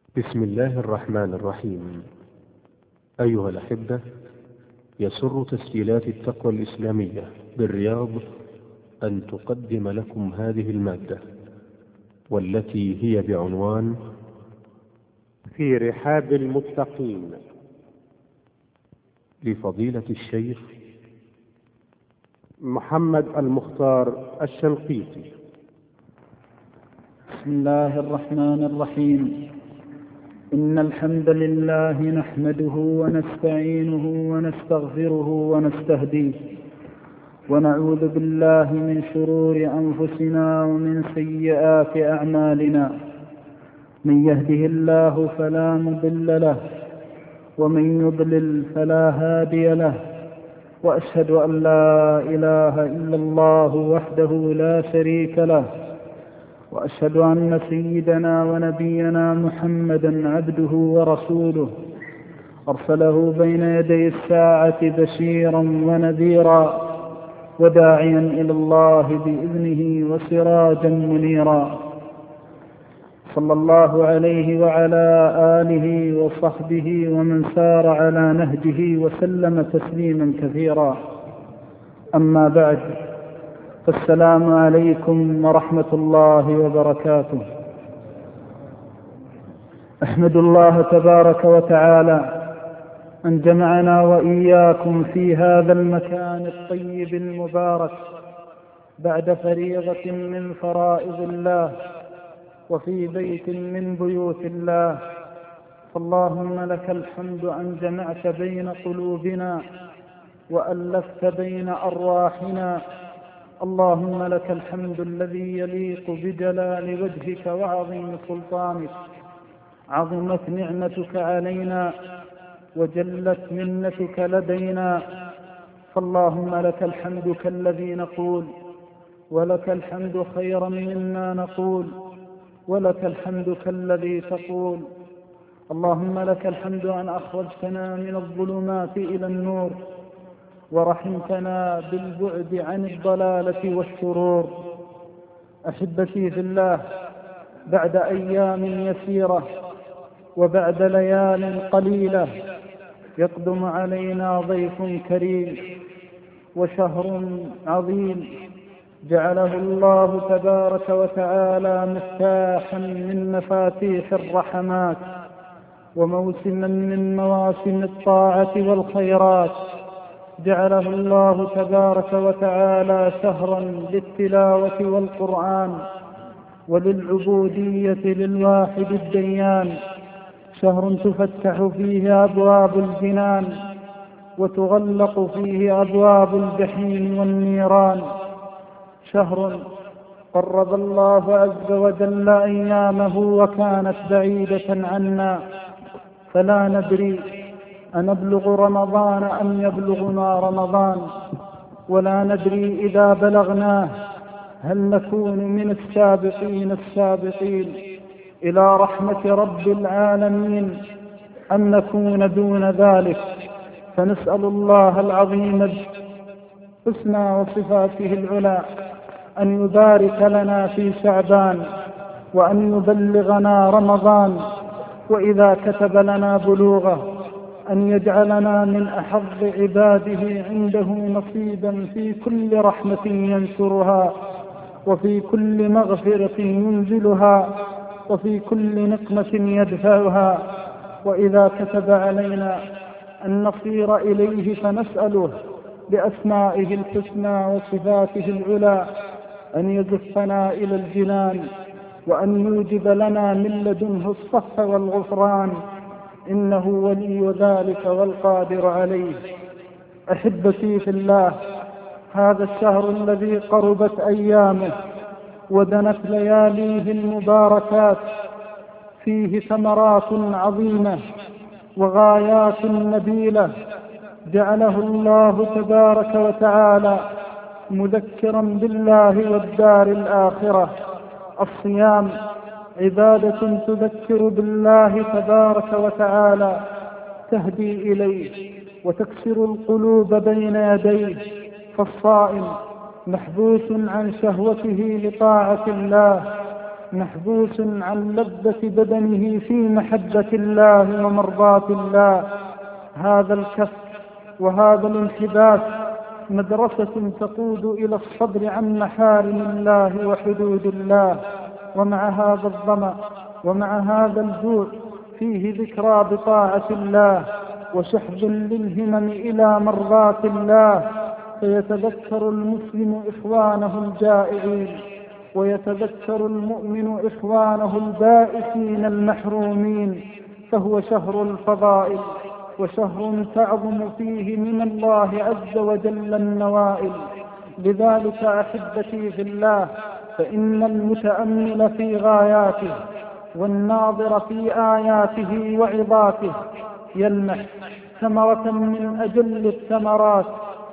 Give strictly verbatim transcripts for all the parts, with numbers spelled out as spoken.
بسم الله الرحمن الرحيم. أيها الأحبة، يسر تسجيلات التقوى الإسلامية بالرياض أن تقدم لكم هذه المادة، والتي هي بعنوان في رحاب المتقين، لفضيلة الشيخ محمد المختار الشنقيطي. بسم الله الرحمن الرحيم. إن الحمد لله نحمده ونستعينه ونستغفره ونستهديه، ونعوذ بالله من شرور أنفسنا ومن سيئات أعمالنا. من يهده الله فلا مضل له، ومن يضلل فلا هادي له، وأشهد أن لا إله إلا الله وحده لا شريك له، وأشهد أن سيدنا ونبينا محمدا عبده ورسوله، أرسله بين يدي الساعة بشيرا ونذيرا، وداعيا إلى الله بإذنه وسراجا منيرا. صلى الله عليه وعلى آله وصحبه ومن سار على نهجه وسلم تسليما كثيرا. أما بعد، فالسلام عليكم ورحمة الله وبركاته. أحمد الله تبارك وتعالى أن جمعنا وإياكم في هذا المكان الطيب المبارك بعد فريضة من فرائض الله، وفي بيت من بيوت الله. فاللهم لك الحمد أن جمعت بين قلوبنا وألفت بين أرواحنا. اللهم لك الحمد الذي يليق بجلال وجهك وعظيم سلطانك. عظمت نعمتك علينا وجلت منتك لدينا، فاللهم لك الحمد كالذي نقول، ولك الحمد خيرا مما نقول، ولك الحمد كالذي تقول. اللهم لك الحمد أن أخرجتنا من الظلمات إلى النور، ورحمتنا بالبعد عن الضلالة والشرور. أحبتي في الله، بعد أيام يسيرة وبعد ليال قليلة يقدم علينا ضيف كريم وشهر عظيم جعله الله تبارك وتعالى مفتاحا من مفاتيح الرحمات، وموسما من مواسم الطاعة والخيرات. جعله الله تبارك وتعالى شهرا للتلاوة والقرآن وللعبودية للواحد الديان، شهر تفتح فيه أبواب الجنان وتغلق فيه أبواب الجحيم والنيران، شهر قرب الله عز وجل أيامه وكانت بعيدة عنا، فلا ندري أنبلغ رمضان أم يبلغنا رمضان، ولا ندري إذا بلغناه هل نكون من السابقين السابقين إلى رحمة رب العالمين أم نكون دون ذلك. فنسأل الله العظيم حسنى وصفاته العلى أن يبارك لنا في شعبان، وأن يبلغنا رمضان، وإذا كتب لنا بلوغه أن يجعلنا من أحظ عباده عنده نصيبا في كل رحمة ينشرها، وفي كل مغفرة ينزلها، وفي كل نقمة يدفعها. وإذا كتب علينا أن نصير إليه فنسأله بأسمائه الحسنى وصفاته العلى أن يزفنا إلى الجنان، وأن يوجب لنا من لدنه الصف والغفران، إنه ولي ذلك والقادر عليه. أحبتي في الله، هذا الشهر الذي قربت أيامه ودنت لياليه المباركات فيه ثمرات عظيمة وغايات نبيلة، جعله الله تبارك وتعالى مذكرا بالله والدار الآخرة. الصيام عبادة تذكر بالله تبارك وتعالى، تهدي إليه وتكسر القلوب بين يديه. فالصائم محبوس عن شهوته لطاعة الله، محبوس عن لذة بدنه في محبة الله ومرضاة الله. هذا الكف وهذا الانحباس مدرسة تقود إلى الصبر عن محارم الله وحدود الله. ومع هذا الظمأ ومع هذا الجوع فيه ذكرى بطاعة الله وشحذ للهمم إلى مرضاة الله، فيتذكر المسلم إخوانه الجائعين، ويتذكر المؤمن إخوانه البائسين المحرومين. فهو شهر الفضائل، وشهر تعظم فيه من الله عز وجل النوائل. لذلك أحبتي في الله، فإن المتأمل في غاياته والناظر في آياته وعظاته يلمح ثمرة من أجل الثمرات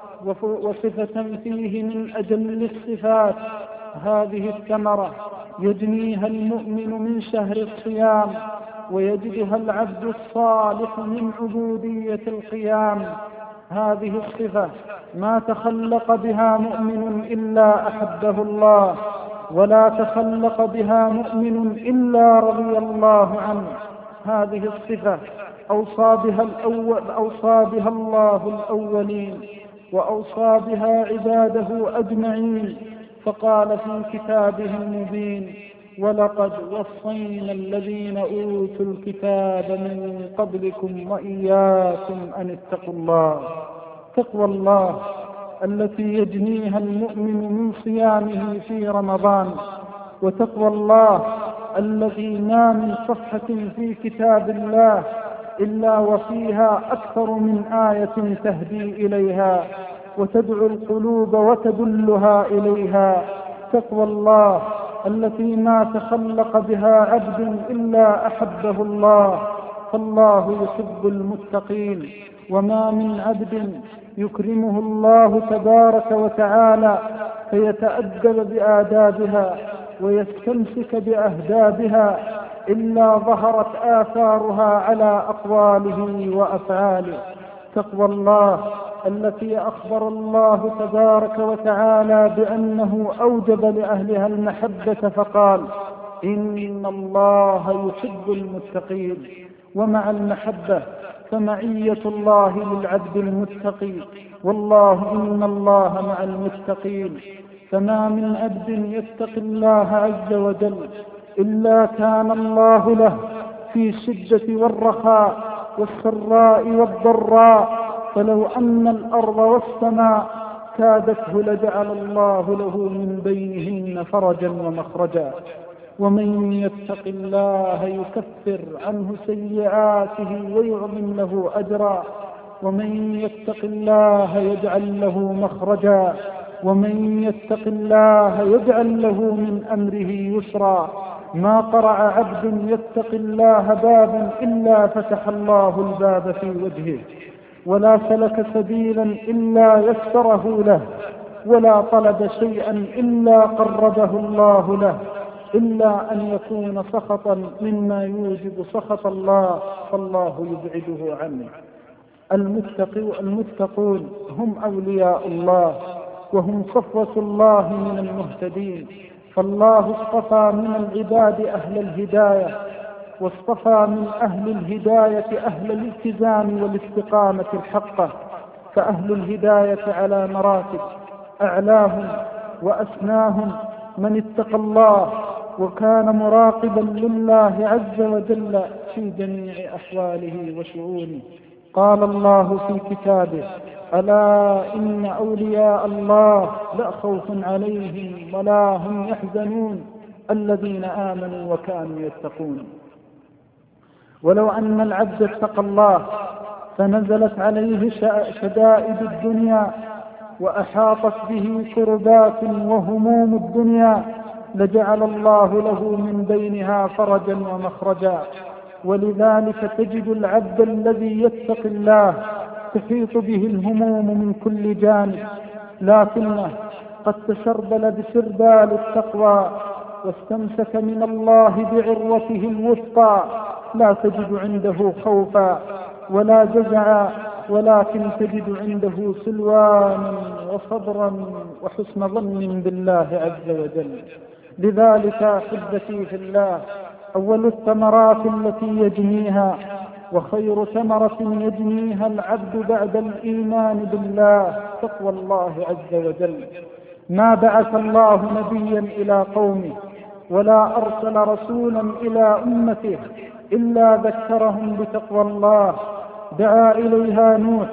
وصفة فيه من أجل الصفات. هذه الثمرة يجنيها المؤمن من شهر الصيام، ويجدها العبد الصالح من عبودية القيام. هذه الصفة ما تخلق بها مؤمن إلا أحبه الله، ولا تخلق بها مؤمن إلا رضي الله عنه. هذه الصفة أوصى بها, الأول أوصى بها الله الأولين، وأوصى بها عباده أجمعين، فقال في كتابه المبين: ولقد وصينا الذين أوتوا الكتاب من قبلكم وإياكم أن اتقوا الله. تقوى الله التي يجنيها المؤمن من صيامه في رمضان، وتقوى الله الذي ما من صفحة في كتاب الله إلا وفيها أكثر من آية تهدي إليها وتدعو القلوب وتدلها إليها. تقوى الله التي ما تخلق بها عبد إلا أحبه الله، فالله يحب المتقين. وما من عبد يكرمه الله تبارك وتعالى فيتأدب بآدابها ويستمسك بأهدابها إلا ظهرت آثارها على أقواله وأفعاله. تقوى الله التي أخبر الله تبارك وتعالى بأنه أوجب لأهلها المحبة فقال: إن الله يحب المتقين. ومع المحبة فمعية الله للعبد المتقي، والله إن الله مع المتقين. فما من عبد يتقي الله عز وجل إلا كان الله له في الشدة والرخاء والسراء والضراء، فلو أن الأرض والسماء كادته لجعل الله له من بينهن فرجا ومخرجا. ومن يتق الله يكفر عنه سيئاته ويعظم له أجرا، ومن يتق الله يجعل له مخرجا، ومن يتق الله يجعل له من أمره يسرا. ما قرع عبد يتق الله بابا إلا فتح الله الباب في وجهه، ولا سلك سبيلا إلا يسره له، ولا طلب شيئا إلا قربه الله له، إلا أن يكون سخطا مما يوجب سخط الله، فالله يبعده عنه. المتقون هم أولياء الله، وهم صفوة الله من المهتدين. فالله اصطفى من العباد أهل الهداية، واصطفى من أهل الهداية أهل الالتزام والاستقامة الحقة. فأهل الهداية على مراتب، أعلاهم وأسناهم من اتقى الله وكان مراقبا لله عز وجل في جميع أحواله وشؤونه. قال الله في كتابه: ألا إن أولياء الله لا خوف عليهم ولا هم يحزنون الذين آمنوا وكانوا يتقون. ولو أن العبد اتقى الله فنزلت عليه شدائد الدنيا وأحاطت به كربات وهموم الدنيا لجعل الله له من بينها فرجا ومخرجا. ولذلك تجد العبد الذي يتقي الله تحيط به الهموم من كل جانب، لكنه قد تشربل بسربال التقوى واستمسك من الله بعروته الوثقى، لا تجد عنده خوفا ولا جزعا، ولكن تجد عنده سلوانا وصبرا وحسن ظن بالله عز وجل. لذلك أحبتي في الله، أول الثمرات التي يجنيها وخير ثمرة يجنيها العبد بعد الإيمان بالله تقوى الله عز وجل. ما بعث الله نبيا إلى قومه ولا أرسل رسولا إلى أمته إلا ذكرهم بتقوى الله. دعا إليها نوح،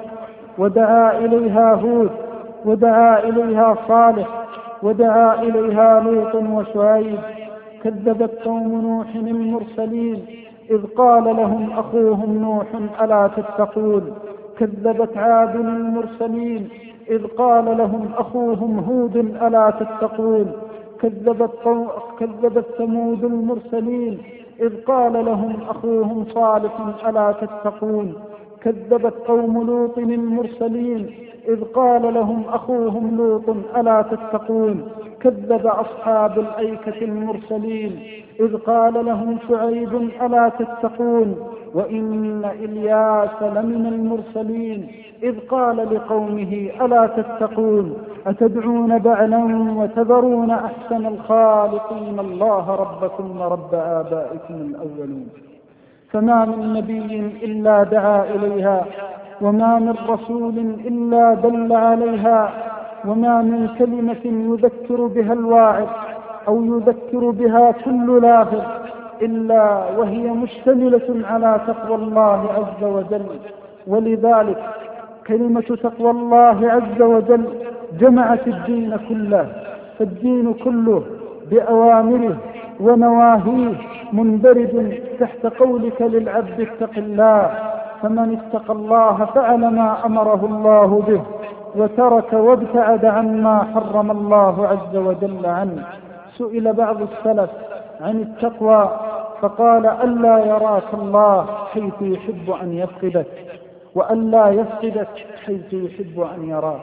ودعا إليها هود، ودعا إليها صالح، ودعا إليها لوط وشعيب. كذبت قوم نوح المرسلين إذ قال لهم أخوهم نوح ألا تتقون. كذبت عاد المرسلين إذ قال لهم أخوهم هود ألا تتقون. كذبت, كذبت ثمود المرسلين إذ قال لهم أخوهم صالح ألا تتقون. كذبت قوم لوط المرسلين إذ قال لهم أخوهم لوط ألا تتقون. كذب أصحاب الأيكة المرسلين إذ قال لهم شعيب ألا تتقون. وإن إلياس لمن المرسلين إذ قال لقومه ألا تتقون. أتدعون بعلا وتذرون أحسن الخالقين الله ربكم ورب آبائكم الأولين. فما من نبي إلا دعا إليها، وما من رسول إلا دل عليها، وما من كلمة يذكر بها الواعظ أو يذكر بها كل لاغب إلا وهي مشتملة على تقوى الله عز وجل. ولذلك كلمة تقوى الله عز وجل جمعت الدين كله، فالدين كله بأوامره ونواهيه مندرج تحت قولك للعبد اتق الله. فمن اتقى الله فعل ما أمره الله به وترك وابتعد عما حرم الله عز وجل عنه. سئل بعض السلف عن التقوى فقال ألا يراك الله حيث يحب أن يفقدك، وألا يفقدك حيث يحب أن يراك.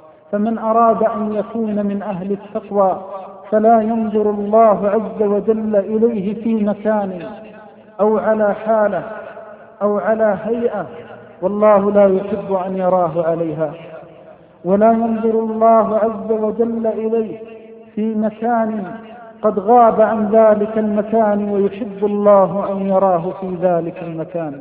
فمن أراد أن يكون من أهل التقوى فلا ينظر الله عز وجل إليه في مكان أو على حالة أو على هيئة، والله لا يحب أن يراه عليها. ولا ينظر الله عز وجل إليه في مكان قد غاب عن ذلك المكان، ويحب الله أن يراه في ذلك المكان.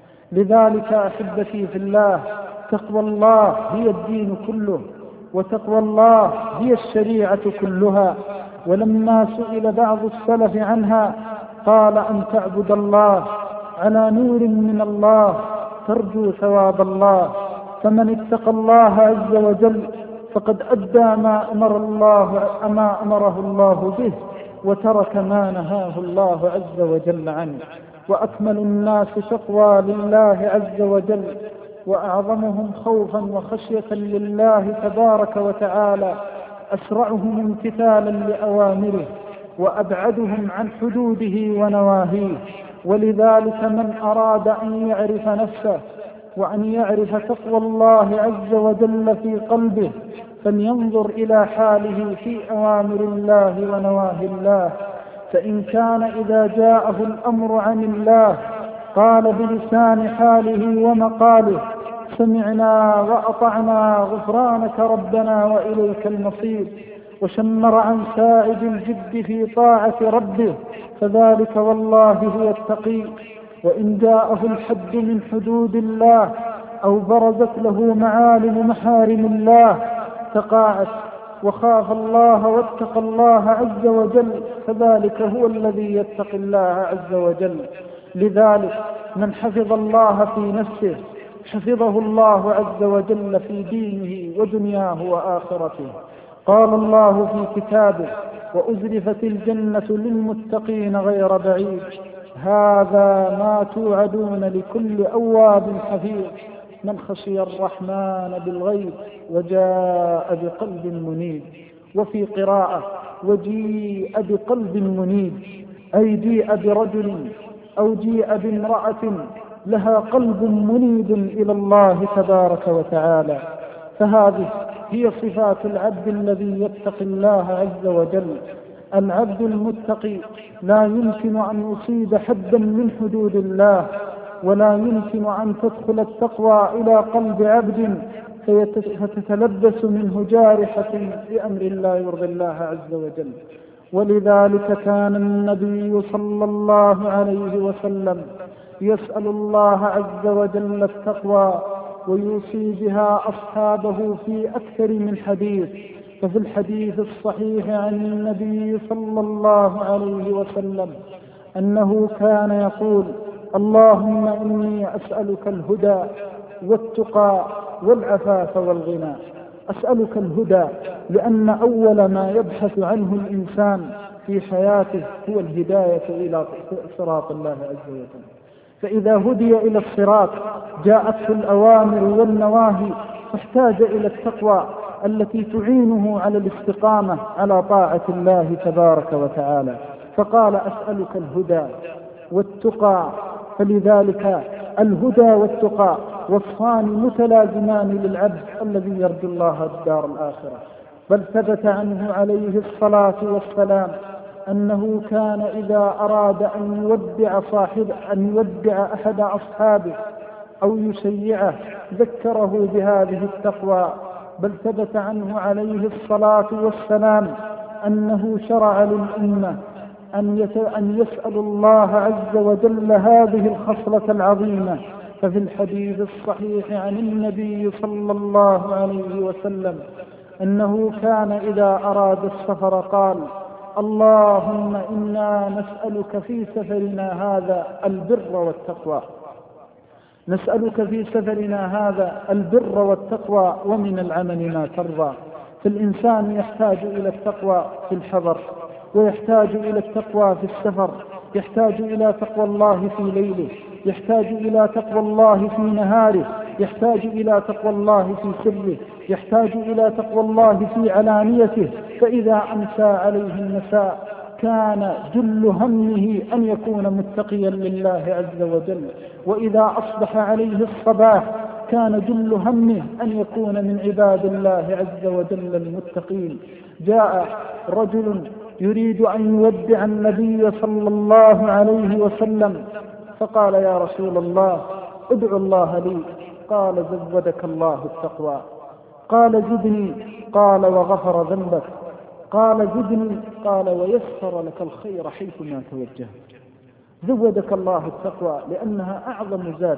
لذلك أحبتي في الله، تقوى الله هي الدين كله، وتقوى الله هي الشريعة كلها. ولما سئل بعض السلف عنها قال أن تعبد الله على نور من الله ترجو ثواب الله. فمن اتقى الله عز وجل فقد أدى ما أمر الله ما أمره الله به، وترك ما نهاه الله عز وجل عنه. وأكمل الناس تقوى لله عز وجل، وأعظمهم خوفا وخشية لله تبارك وتعالى أسرعهم امتثالا لأوامره، وأبعدهم عن حدوده ونواهيه. ولذلك من أراد أن يعرف نفسه وأن يعرف تقوى الله عز وجل في قلبه فلينظر إلى حاله في أوامر الله ونواهي الله. فإن كان إذا جاءه الأمر عن الله قال بلسان حاله ومقاله سمعنا وأطعنا غفرانك ربنا وإليك المصير، وشمر عن سائد الجد في طاعة ربه، فذلك والله هو التقي. وإن جاءه الحد من حدود الله أو برزت له معالم محارم الله تقاعس وخاف الله واتقى الله عز وجل، فذلك هو الذي يتقي الله عز وجل. لذلك من حفظ الله في نفسه حفظه الله عز وجل في دينه ودنياه وآخرته. قال الله في كتابه وأزلفت الجنة للمتقين غير بعيد، هذا ما توعدون لكل أواب حفيظ من خشي الرحمن بالغيب وجاء بقلب منيب. وفي قراءة وجيء بقلب منيب، أي جيء برجل أو جيء بامرأة لها قلب منيب إلى الله تبارك وتعالى. فهذه هي صفات العبد الذي يتقي الله عز وجل. العبد المتقي لا يمكن أن يصيب حدا من حدود الله، ولا يمكن أن تدخل التقوى إلى قلب عبد فتتلبس منه جارحة بأمر الله يرضي الله عز وجل. ولذلك كان النبي صلى الله عليه وسلم يسأل الله عز وجل التقوى ويوصي بها أصحابه في أكثر من حديث. ففي الحديث الصحيح عن النبي صلى الله عليه وسلم أنه كان يقول: اللهم إني أسألك الهدى والتقى والعفاف والغنى. أسألك الهدى لأن أول ما يبحث عنه الإنسان في حياته هو الهداية إلى صراط الله عز وجل، فإذا هدي إلى الصراط جاءته الأوامر والنواهي، فاحتاج إلى التقوى التي تعينه على الاستقامة على طاعة الله تبارك وتعالى. فقال: أسألك الهدى والتقى. فلذلك الهدى والتقى وصفان متلازمان للعبد الذي يرجو الله الدار الآخرة. بل ثبت عنه عليه الصلاة والسلام أنه كان إذا أراد أن يودع صاحب أن يودع أحد أصحابه أو يشيعه ذكره بهذه التقوى. بل ثبت عنه عليه الصلاة والسلام أنه شرع للأمة أن يسأل الله عز وجل هذه الخصلة العظيمة. ففي الحديث الصحيح عن النبي صلى الله عليه وسلم أنه كان إذا أراد السفر قال: اللهم إنا نسألك في سفرنا هذا البر والتقوى، نسألك في سفرنا هذا البر والتقوى ومن العمل ما ترضى. فالإنسان يحتاج إلى التقوى في الحضر، ويحتاج إلى التقوى في السفر، يحتاج إلى تقوى الله في ليله، يحتاج إلى تقوى الله في نهاره، يحتاج إلى تقوى الله في سره، يحتاج إلى تقوى الله في علانيته. فإذا أمسى عليه المساء كان جل همه أن يكون متقيا لله عز وجل، وإذا أصبح عليه الصباح كان جل همه أن يكون من عباد الله عز وجل المتقين. جاء رجل يريد أن يودع النبي صلى الله عليه وسلم فقال: يا رسول الله ادعو الله لي. قال: زودك الله التقوى. قال: زدني. قال: وغفر ذنبك. قال: زدني. قال: ويسر لك الخير حيثما توجهت. زودك الله التقوى لأنها أعظم زاد،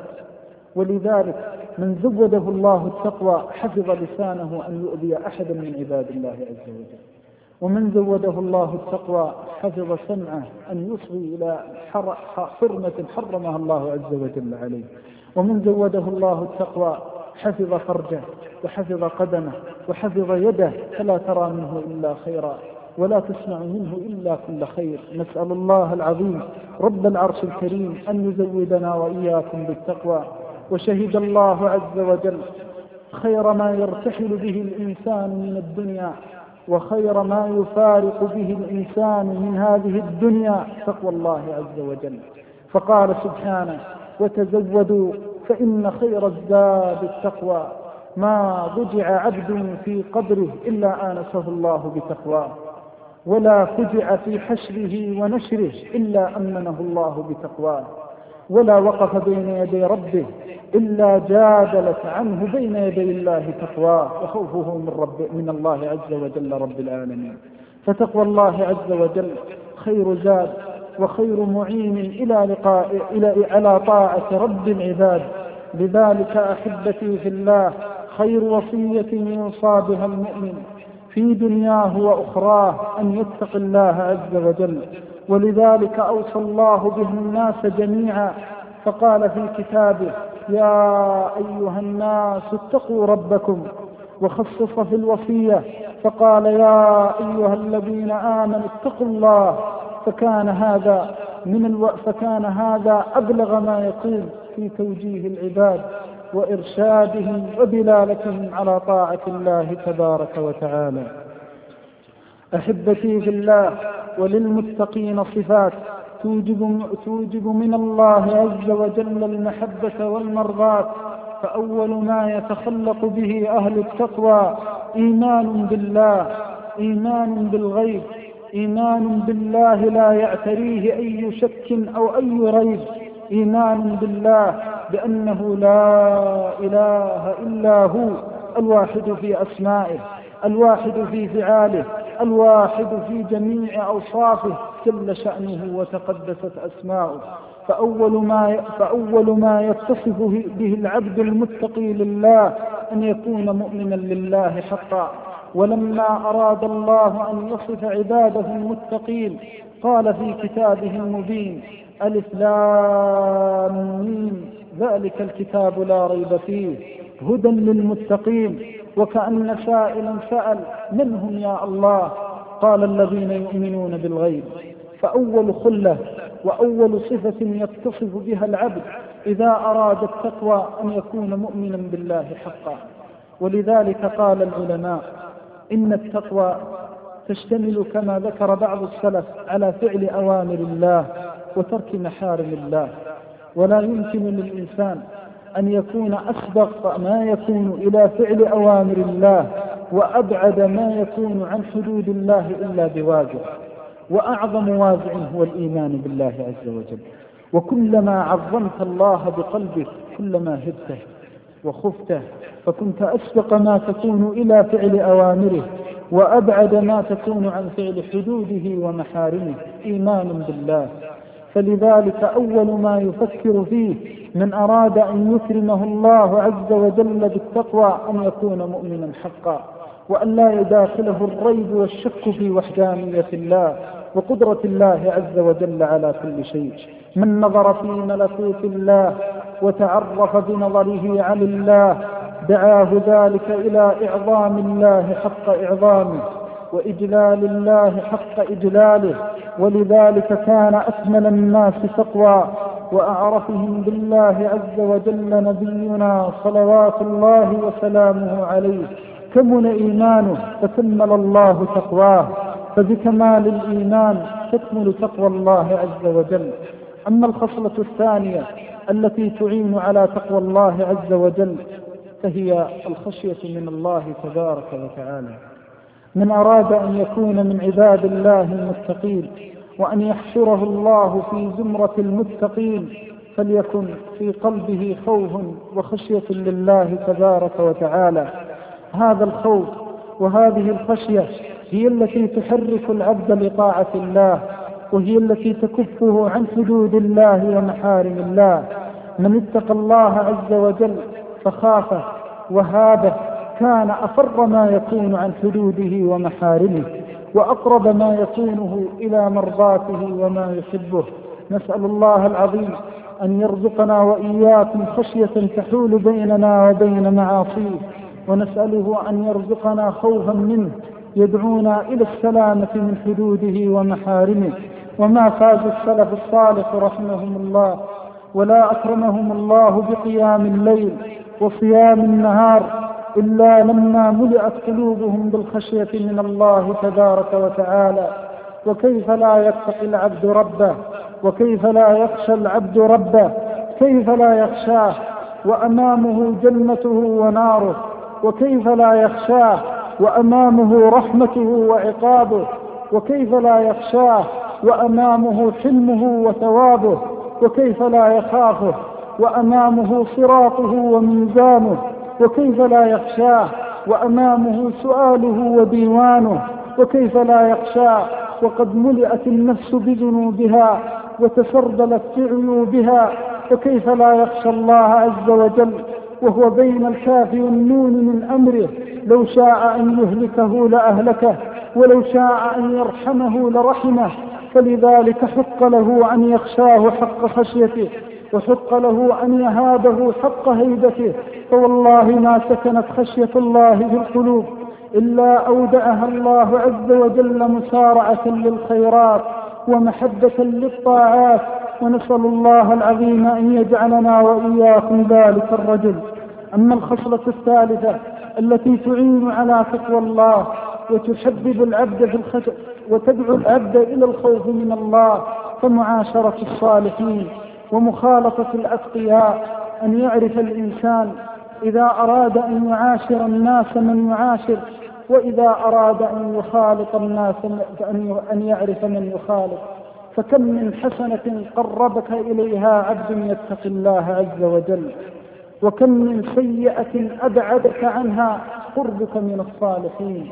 ولذلك من زوده الله التقوى حفظ لسانه أن يؤذي أحدا من عباد الله عز وجل، ومن زوده الله التقوى حفظ سمعه أن يصغي إلى حرمة حرمها الله عز وجل عليه، ومن زوده الله التقوى حفظ فرجه وحفظ قدمه وحفظ يده، فلا ترى منه إلا خيرا ولا تسمع منه إلا كل خير. نسأل الله العظيم رب العرش الكريم أن يزودنا وإياكم بالتقوى. وشهد الله عز وجل خير ما يرتحل به الإنسان من الدنيا وخير ما يفارق به الإنسان من هذه الدنيا تقوى الله عز وجل، فقال سبحانه: وتزودوا فإن خير الزاد التقوى. ما ضجع عبد في قبره إلا آنسه الله بتقواه، ولا فجع في حشره ونشره إلا أمنه الله بتقواه، ولا وقف بين يدي ربه إلا جادلت عنه بين يدي الله تقواه وخوفه من, رب من الله عز وجل رب العالمين. فتقوى الله عز وجل خير زاد وخير معين إلى لقاء إلى على طاعة رب العباد. لذلك أحبتي في الله خير وصية يوصى بها المؤمن في دنياه وأخراه أن يتق الله عز وجل، ولذلك أوصى الله به الناس جميعا فقال في كتابه: يا أيها الناس اتقوا ربكم، وخصص في الوصية فقال: يا أيها الذين آمنوا اتقوا الله. فكان هذا من الو... فكان هذا أبلغ ما يكون في توجيه العباد وإرشادهم ودلالتهم على طاعة الله تبارك وتعالى. أحبتي في الله، وللمتقين صفات توجب, توجب من الله عز وجل المحبة والمرضاة. فأول ما يتخلق به أهل التقوى إيمان بالله، إيمان بالغيب، إيمان بالله لا يعتريه أي شك أو أي ريب، إيمان بالله بأنه لا إله إلا هو، الواحد في أسمائه، الواحد في فعاله، الواحد في جميع أوصافه جل شأنه وتقدست أسماؤه. فأول ما, فأول ما يتصف به العبد المتقي لله أن يكون مؤمنا لله حقا. ولما أراد الله أن يصف عباده المتقين قال في كتابه المبين: ألف لام ميم ذلك الكتاب لا ريب فيه هدى للمتقين. وكأن سائلا سأل: من هم يا الله؟ قال: الذين يؤمنون بالغيب. فأول خلة وأول صفة يتصف بها العبد إذا أراد التقوى أن يكون مؤمنا بالله حقا. ولذلك قال العلماء: إن التقوى تشتمل كما ذكر بعض السلف على فعل أوامر الله وترك محارم الله. ولا يمكن للإنسان أن يكون أسبق ما يكون إلى فعل أوامر الله وأبعد ما يكون عن حدود الله إلا بوازع، وأعظم وازع هو الإيمان بالله عز وجل. وكلما عظمت الله بقلبك كلما هبته وخفته، فكنت أسبق ما تكون إلى فعل أوامره وأبعد ما تكون عن فعل حدوده ومحارمه، إيمان بالله. فلذلك أول ما يفكر فيه من أراد أن يكرمه الله عز وجل بالتقوى أن يكون مؤمنا حقا، وأن لا يداخله الريب والشك في وحدانية الله وقدرة الله عز وجل على كل شيء. من نظر في ملكوت الله وتعرف بنظره عن الله دعاه ذلك إلى إعظام الله حق إعظامه وإجلال الله حق إجلاله. ولذلك كان أكمل الناس تقوى وأعرفهم بالله عز وجل نبينا صلوات الله وسلامه عليه، كمل إيمانه فكمل الله تقواه، فبكمال الإيمان تكمل تقوى الله عز وجل. أما الخصلة الثانية التي تعين على تقوى الله عز وجل فهي الخشية من الله تبارك وتعالى. من أراد أن يكون من عباد الله المتقين وأن يحشره الله في زمرة المتقين فليكن في قلبه خوف وخشية لله تبارك وتعالى. هذا الخوف وهذه الخشية هي التي تحرك العبد لطاعة الله، وهي التي تكفه عن حدود الله ومحارم الله. من اتقى الله عز وجل فخافه وهابه كان أفر ما يكون عن حدوده ومحارمه وأقرب ما يكونه إلى مرضاته وما يحبه. نسأل الله العظيم أن يرزقنا وإياكم خشية تحول بيننا وبين معاصيه، ونسأله أن يرزقنا خوفا منه يدعونا إلى السلامة من حدوده ومحارمه. وما فاز السلف الصالح رحمهم الله ولا أكرمهم الله بقيام الليل وصيام النهار إلا لما ملئت قلوبهم بالخشية من الله تبارك وتعالى. وكيف لا يتقي العبد ربه، وكيف لا يخشى العبد ربه، كيف لا يخشاه وأمامه جنته وناره، وكيف لا يخشاه وأمامه رحمته وعقابه، وكيف لا يخشاه وأمامه حلمه وثوابه، وكيف لا يخافه وأمامه صراطه وميزانه، وكيف لا يخشاه وأمامه سؤاله وديوانه، وكيف لا يخشاه وقد ملئت النفس بذنوبها وتسربلت في عيوبها، وكيف لا يخشى الله عز وجل وهو بين الكاف والنون من أمره. لو شاء أن يهلكه لأهلكه ولو شاء أن يرحمه لرحمه. فلذلك حق له أن يخشاه حق خشيته، وحق له أن يهابه حق هيبته. فوالله ما سكنت خشية الله في القلوب إلا أودعها الله عز وجل مسارعة للخيرات ومحبة للطاعات. ونسأل الله العظيم أن يجعلنا وإياكم ذلك الرجل. أما الخصلة الثالثة التي تعين على تقوى الله وتحبب العبد في الخشية وتدعو العبد إلى الخوف من الله فمعاشرة الصالحين ومخالطة الأتقياء. أن يعرف الإنسان إذا أراد أن يعاشر الناس من يعاشر، وإذا أراد أن يخالط الناس أن يعرف من يخالط. فكم من حسنة قربك إليها عبد يتقي الله عز وجل، وكم من سيئة أبعدك عنها قربك من الصالحين.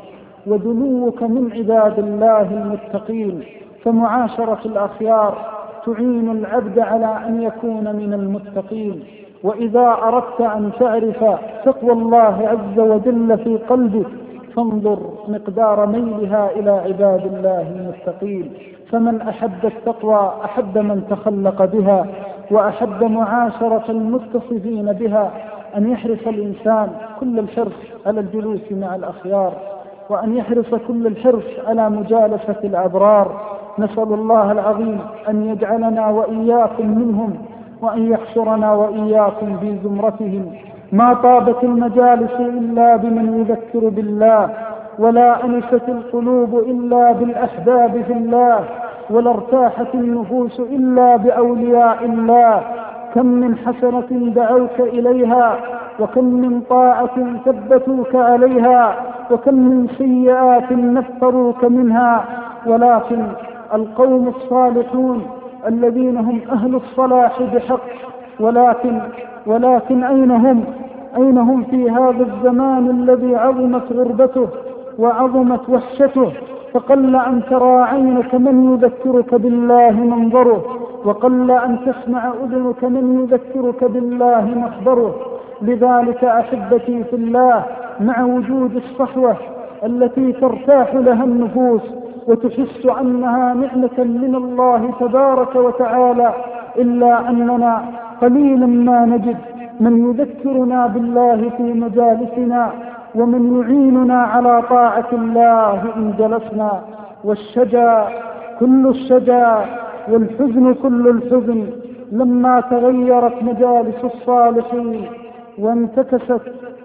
ودنوك من عباد الله المتقين. فمعاشرة الأخيار تعين العبد على أن يكون من المتقين. وإذا أردت أن تعرف تقوى الله عز وجل في قلبك فانظر مقدار ميلها إلى عباد الله المتقين. فمن أحب التقوى أحب من تخلق بها، وأحب معاشرة المتصفين بها. أن يحرص الإنسان كل الحرص على الجلوس مع الأخيار، وأن يحرص كل الحرص على مجالسة الأبرار. نسأل الله العظيم أن يجعلنا وإياكم منهم، وأن يحشرنا وإياكم في زمرتهم. ما طابت المجالس إلا بمن يذكر بالله، ولا أنست القلوب إلا بالأحباب في الله، ولا ارتاحت النفوس إلا بأولياء الله. كم من حسنة دعوك إليها، وكم من طاعة ثبتوك عليها، وكم من سيئات نفروك منها. ولكن القوم الصالحون الذين هم أهل الصلاح بحق، ولكن ولكن أين هم أين هم في هذا الزمان الذي عظمت غربته وعظمت وحشته؟ فقل أن ترى عينك من يذكرك بالله منظره، وقل أن تسمع أذنك من يذكرك بالله مخبره. لذلك أحبتي في الله، مع وجود الصحوة التي ترتاح لها النفوس وتحس أنها نعمة من الله تبارك وتعالى، إلا أننا قليلا ما نجد من يذكرنا بالله في مجالسنا، ومن يعيننا على طاعة الله إن جلسنا. والشجا كل الشجا والحزن كل الحزن لما تغيرت مجالس الصالحين، وانتكست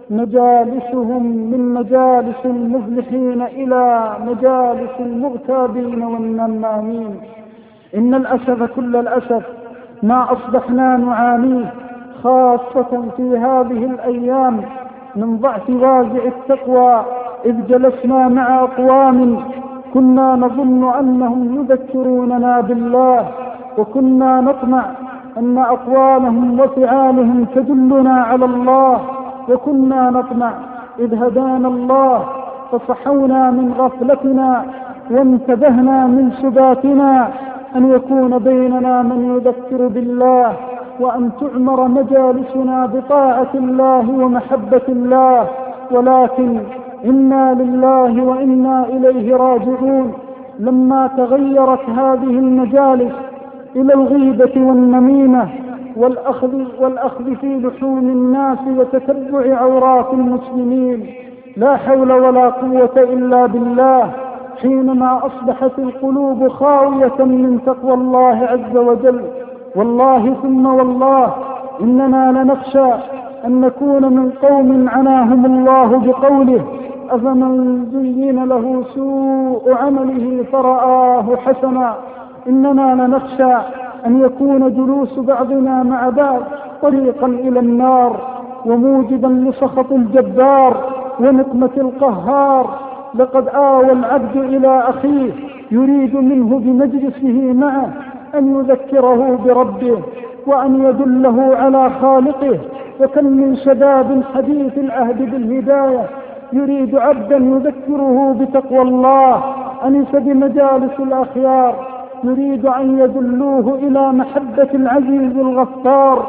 مجالسهم من مجالس المفلحين إلى مجالس المغتابين والنمامين. إن الأسف كل الأسف ما أصبحنا نعانيه، خاصة في هذه الأيام، من ضعف وازع التقوى، إذ جلسنا مع أقوام كنا نظن أنهم يذكروننا بالله، وكنا نطمع أن أقوالهم وفعالهم تدلنا على الله، وكنا نطمع إذ هدانا الله فصحونا من غفلتنا وانتبهنا من سباتنا أن يكون بيننا من يذكر بالله، وأن تعمر مجالسنا بطاعة الله ومحبة الله. ولكن إنا لله وإنا إليه راجعون. لما تغيرت هذه المجالس إلى الغيبة والنميمة والأخذ, والأخذ في لحوم الناس وتتبع عورات المسلمين، لا حول ولا قوة إلا بالله. حينما أصبحت القلوب خاوية من تقوى الله عز وجل، والله ثم والله إننا لنخشى أن نكون من قوم عناهم الله بقوله: أفمن زين له سوء عمله فرآه حسنا. إننا لنخشى أن يكون جلوس بعضنا مع بعض طريقا إلى النار، وموجبا لسخط الجبار ونقمة القهار. لقد آوى العبد إلى أخيه يريد منه بمجلسه معه أن يذكره بربه وأن يدله على خالقه. وكم من شباب حديث العهد بالهداية يريد عبدا يذكره بتقوى الله، أنس بمجالس الأخيار، يريد أن يدلوه إلى محبة العزيز الغفار،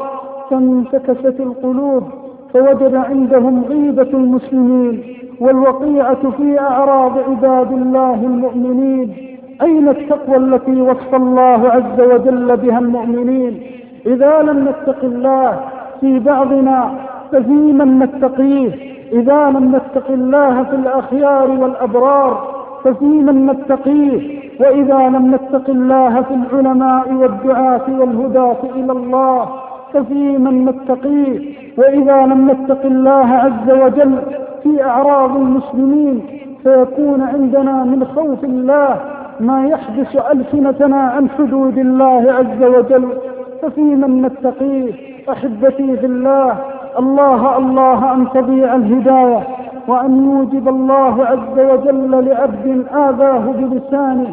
فانتكست القلوب فوجد عندهم غيبة المسلمين والوقيعة في أعراض عباد الله المؤمنين. أين التقوى التي وصف الله عز وجل بها المؤمنين؟ إذا لم نتق الله في بعضنا ففي من نتقيه، إذا لم نتق الله في الأخيار والأبرار ففي من نتقيه، وإذا لم نتق الله في العلماء والدعاة والهداة إلى الله ففي من نتقيه، وإذا لم نتق الله عز وجل في أعراض المسلمين فيكون عندنا من خوف الله ما يحبس ألسنتنا عن حدود الله عز وجل، ففي من نتقيه. أحبتي في الله، الله الله أن تضيع الهداية، وأن يوجب الله عز وجل لعبد آذاه بلسانه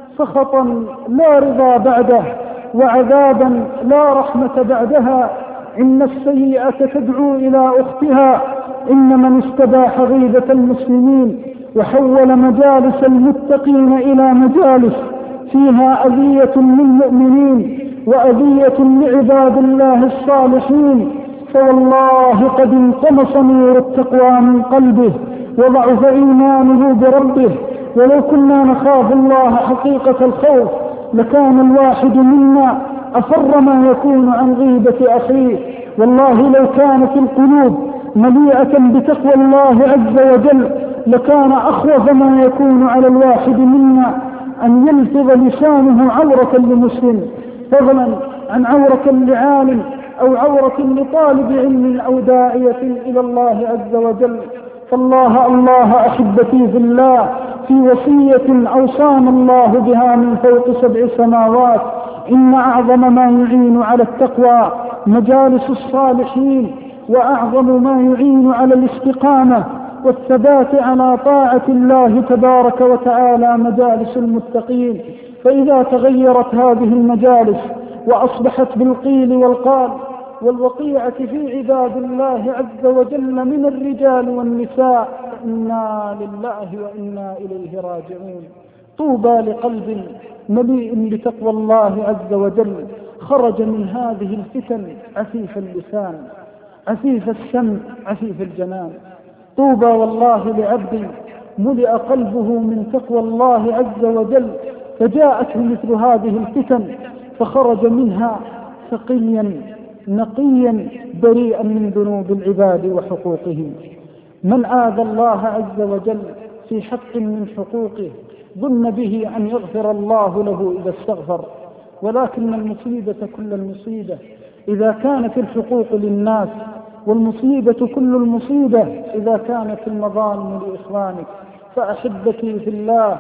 سخطا لا رضا بعده، وعذابا لا رحمة بعدها. إن السيئة تدعو إلى أختها. إن من استباح غيبة المسلمين وحول مجالس المتقين إلى مجالس فيها أذية للمؤمنين وأذية لعباد الله الصالحين، فوالله قد انطمس نور التقوى من قلبه وضعف إيمانه بربه. ولو كنا نخاف الله حقيقة الخوف لكان الواحد منا أفر ما يكون عن غيبة أخيه. والله لو كانت القلوب مليئة بتقوى الله عز وجل لكان أخوف ما يكون على الواحد منا أن يلفظ لسانه عورة لمسلم، فضلا عن عورة لعالم أو عورة لطالب علم أو داعية إلى الله عز وجل. فالله الله أحبتي في الله في وصية أوصانا الله بها من فوق سبع سماوات: إن أعظم ما يعين على التقوى مجالس الصالحين، وأعظم ما يعين على الاستقامة والثبات على طاعة الله تبارك وتعالى مجالس المتقين. فإذا تغيرت هذه المجالس وأصبحت بالقيل والقال والوقيعة في عباد الله عز وجل من الرجال والنساء، إنا لله وإنا إليه راجعون. طوبى لقلب مليء بتقوى الله عز وجل خرج من هذه الفتن عفيف اللسان عفيف السمع عفيف الجنان. طوبى والله لعبد ملئ قلبه من تقوى الله عز وجل فجاءته مثل هذه الفتن فخرج منها ثقيا نقيا بريئا من ذنوب العباد وحقوقهم. من آذى الله عز وجل في حق من حقوقه ظن به أن يغفر الله له إذا استغفر، ولكن المصيبة كل المصيبة إذا كانت الحقوق للناس، والمصيبة كل المصيبة إذا كانت المظالم لإخوانك. فأحبتي في الله،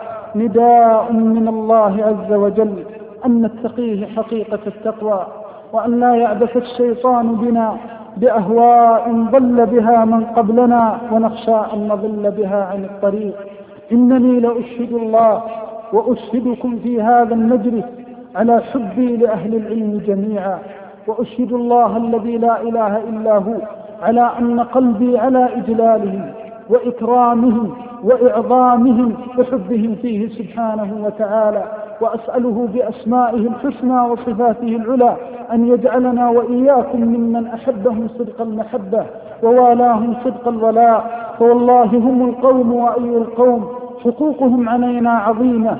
نداء من الله عز وجل أن نتقيه حقيقة التقوى، وأن لا يعبث الشيطان بنا بأهواء ضل بها من قبلنا ونخشى أن نضل بها عن الطريق. إنني لأشهد الله وأشهدكم في هذا المجلس على حبي لأهل العلم جميعا، وأشهد الله الذي لا إله إلا هو على أن قلبي على إجلالهم وإكرامهم وإعظامهم وحبهم فيه سبحانه وتعالى، وأسأله بأسمائه الحسنى وصفاته العلى أن يجعلنا وإياكم ممن أحبهم صدق المحبة ووالاهم صدق الولاء. فوالله هم القوم وأي القوم، حقوقهم علينا عظيمة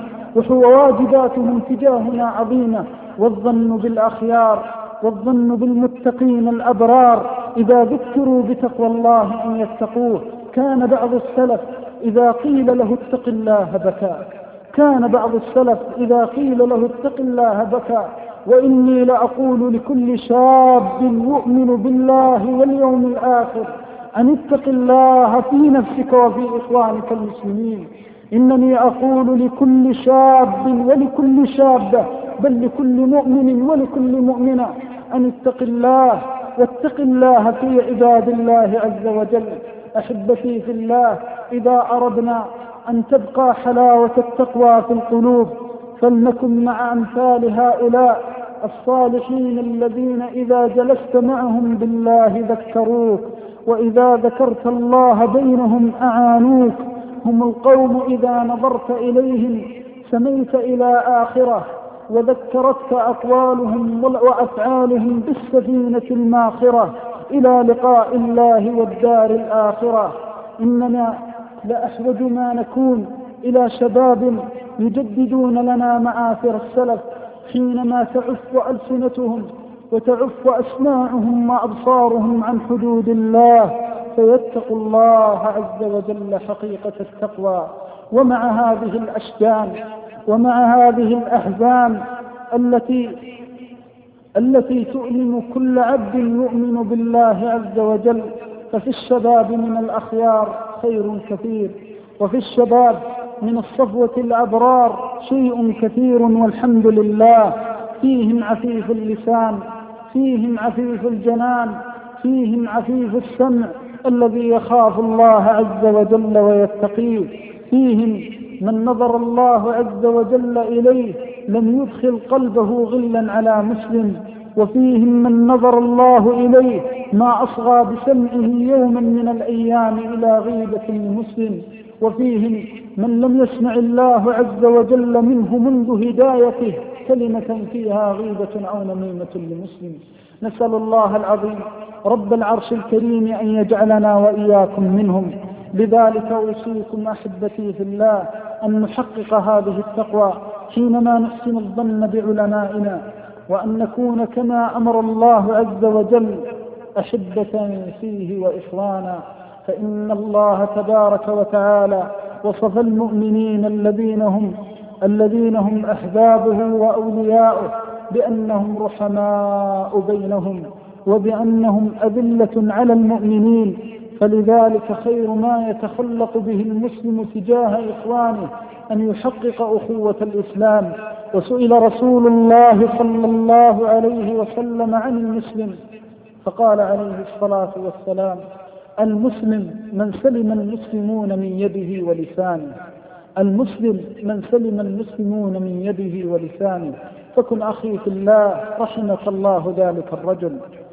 وواجباتهم تجاهنا عظيمة. والظن بالأخيار والظن بالمتقين الأبرار إذا ذكروا بتقوى الله أن يتقوه. كان بعض السلف إذا قيل له اتق الله بكى كان بعض السلف إذا قيل له اتق الله بكى. وإني لأقول لكل شاب يؤمن بالله واليوم الآخر أن اتق الله في نفسك وفي إخوانك المسلمين. إنني أقول لكل شاب ولكل شابة بل لكل مؤمن ولكل مؤمنة أن اتق الله، واتق الله في عباد الله عز وجل. أحبتي في الله، إذا أردنا أن تبقى حلاوة التقوى في القلوب فلنكن مع أمثال هؤلاء الصالحين الذين إذا جلست معهم بالله ذكروك، وإذا ذكرت الله بينهم أعانوك. هم القوم إذا نظرت إليهم سميت إلى آخرة، وذكرتك أقوالهم وأفعالهم بالسفينة الماخرة إلى لقاء الله والدار الآخرة. إننا لأحوج ما نكون إلى شباب يجددون لنا مآثر السلف حينما تعف ألسنتهم وتعف أسماعهم وأبصارهم عن حدود الله، فيتقوا الله عز وجل حقيقة التقوى. ومع هذه الأشجان ومع هذه الأحزان التي التي تؤلم كل عبد يؤمن بالله عز وجل، ففي الشباب من الأخيار خير كثير، وفي الشباب من الصفوة الأبرار شيء كثير والحمد لله. فيهم عفيف اللسان، فيهم عفيف الجنان، فيهم عفيف السمع الذي يخاف الله عز وجل ويتقيه. فيهم من نظر الله عز وجل إليه لم يدخل قلبه غلا على مسلم، وفيهم من نظر الله إليه ما أصغى بسمعه يوما من الأيام إلى غيبة المسلم. وفيهم من لم يسمع الله عز وجل منه منذ هدايته كلمة فيها غيبة أو نميمة لمسلم. نسأل الله العظيم رب العرش الكريم أن يجعلنا وإياكم منهم. لذلك أوصيكم أحبتي في الله أن نحقق هذه التقوى حينما نحسن الظن بعلمائنا، وأن نكون كما أمر الله عز وجل أحبة فيه وإخوانا. فإن الله تبارك وتعالى وصف المؤمنين الذين هم الذين هم أحبابه وأولياؤه بأنهم رحماء بينهم وبأنهم أذلة على المؤمنين. فلذلك خير ما يتخلق به المسلم تجاه إخوانه أن يحقق أخوة الإسلام. وسئل رسول الله صلى الله عليه وسلم عن المسلم فقال عليه الصلاة والسلام: المسلم من سلم المسلمون من يده ولسانه. المسلم من سلم المسلمون من يده ولسانه. فكن أخي في الله رحمك الله ذلك الرجل.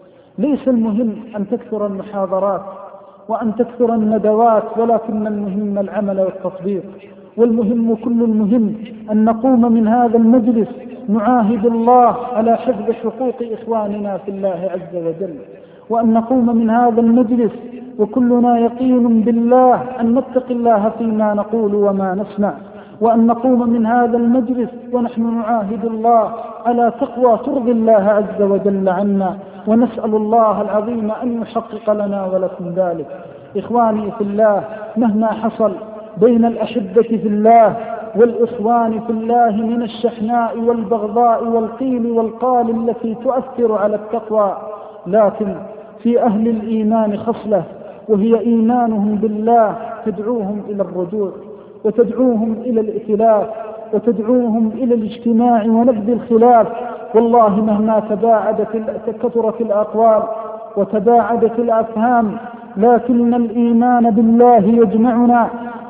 ليس المهم أن تكثر المحاضرات وأن تكثر الندوات، ولكن المهم العمل والتطبيق. والمهم كل المهم أن نقوم من هذا المجلس نعاهد الله على حفظ حقوق إخواننا في الله عز وجل، وأن نقوم من هذا المجلس وكلنا يقين بالله أن نتقي الله فيما نقول وما نسمع، وأن نقوم من هذا المجلس ونحن نعاهد الله على تقوى ترضي الله عز وجل عنا، ونسأل الله العظيم أن يحقق لنا ولكم ذلك. إخواني في الله، مهما حصل بين الأحبة في الله والإخوان في الله من الشحناء والبغضاء والقيل والقال التي تؤثر على التقوى، لكن في أهل الإيمان خصلة، وهي إيمانهم بالله تدعوهم إلى الرجوع، وتدعوهم إلى الائتلاف، وتدعوهم إلى الاجتماع ونبذ الخلاف. والله مهما تباعدت كثرت الأقوال وتباعدت الأفهام، لكن الإيمان بالله يجمعنا،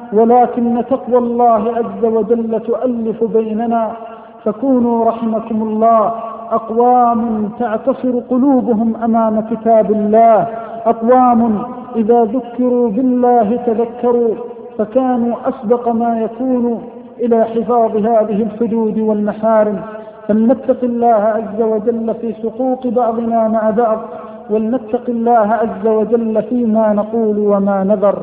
ولكن تقوى الله عز وجل تؤلف بيننا. فكونوا رحمكم الله أقوام تعتصر قلوبهم أمام كتاب الله، أقوام إذا ذكروا بالله تذكروا، فكانوا أسبق ما يكون إلى حفاظ هذه الحدود والمحارم. فلنتق الله عز وجل في حقوق بعضنا مع بعض، ولنتق الله عز وجل فيما نقول وما نذر.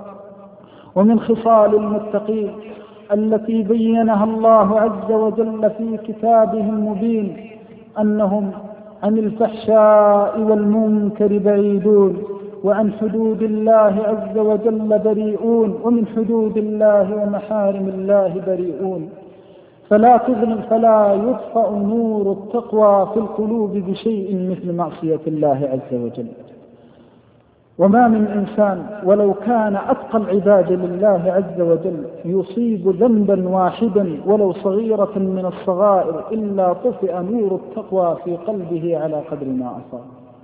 ومن خصال المتقين التي بينها الله عز وجل في كتابه المبين أنهم عن الفحشاء والمنكر بعيدون، وعن حدود الله عز وجل بريئون، ومن حدود الله ومحارم الله بريئون. فلا تظلم فلا يطفأ نور التقوى في القلوب بشيء مثل معصية الله عز وجل. وما من إنسان ولو كان أتقى العباد لله عز وجل يصيب ذنبا واحدا ولو صغيرة من الصغائر إلا طفئ نور التقوى في قلبه على قدر ما أصاب.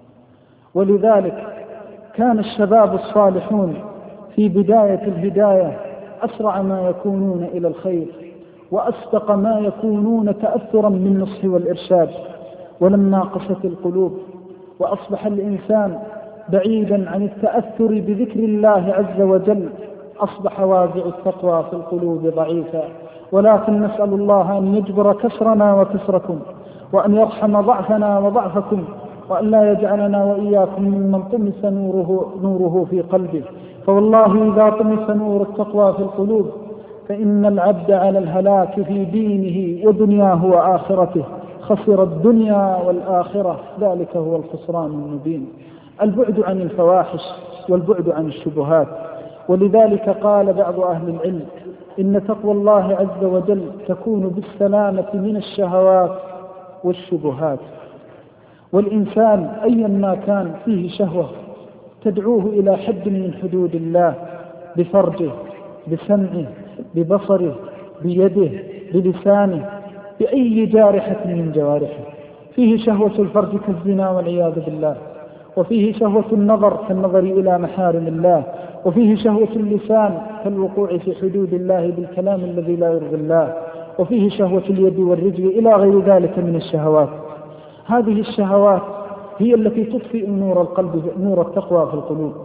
ولذلك كان الشباب الصالحون في بداية الهداية أسرع ما يكونون إلى الخير، وأسبق ما يكونون تأثرا بالنصح والإرشاد. ولما قست القلوب وأصبح الإنسان بعيدا عن التأثر بذكر الله عز وجل، أصبح وازع التقوى في القلوب ضعيفا. ولكن نسأل الله أن يجبر كسرنا وكسركم، وأن يرحم ضعفنا وضعفكم، وأن لا يجعلنا وإياكم ممن طمس نوره, نوره في قلبه. فوالله إذا طمس نور التقوى في القلوب فإن العبد على الهلاك في دينه ودنياه وآخرته، خسر الدنيا والآخرة، ذلك هو الخسران المبين. البعد عن الفواحش والبعد عن الشبهات. ولذلك قال بعض أهل العلم إن تقوى الله عز وجل تكون بالسلامة من الشهوات والشبهات. والإنسان أيا ما كان فيه شهوة تدعوه إلى حد من حدود الله بفرجه، بسمعه، ببصره، بيده، بلسانه، بأي جارحة من جوارحه. فيه شهوة الفرج كالزنا والعياذ بالله، وفيه شهوة النظر كالنظر إلى محارم الله، وفيه شهوة اللسان كالوقوع في حدود الله بالكلام الذي لا يرضي الله، وفيه شهوة اليد والرجل إلى غير ذلك من الشهوات. هذه الشهوات هي التي تطفئ نور القلب، نور التقوى في القلوب.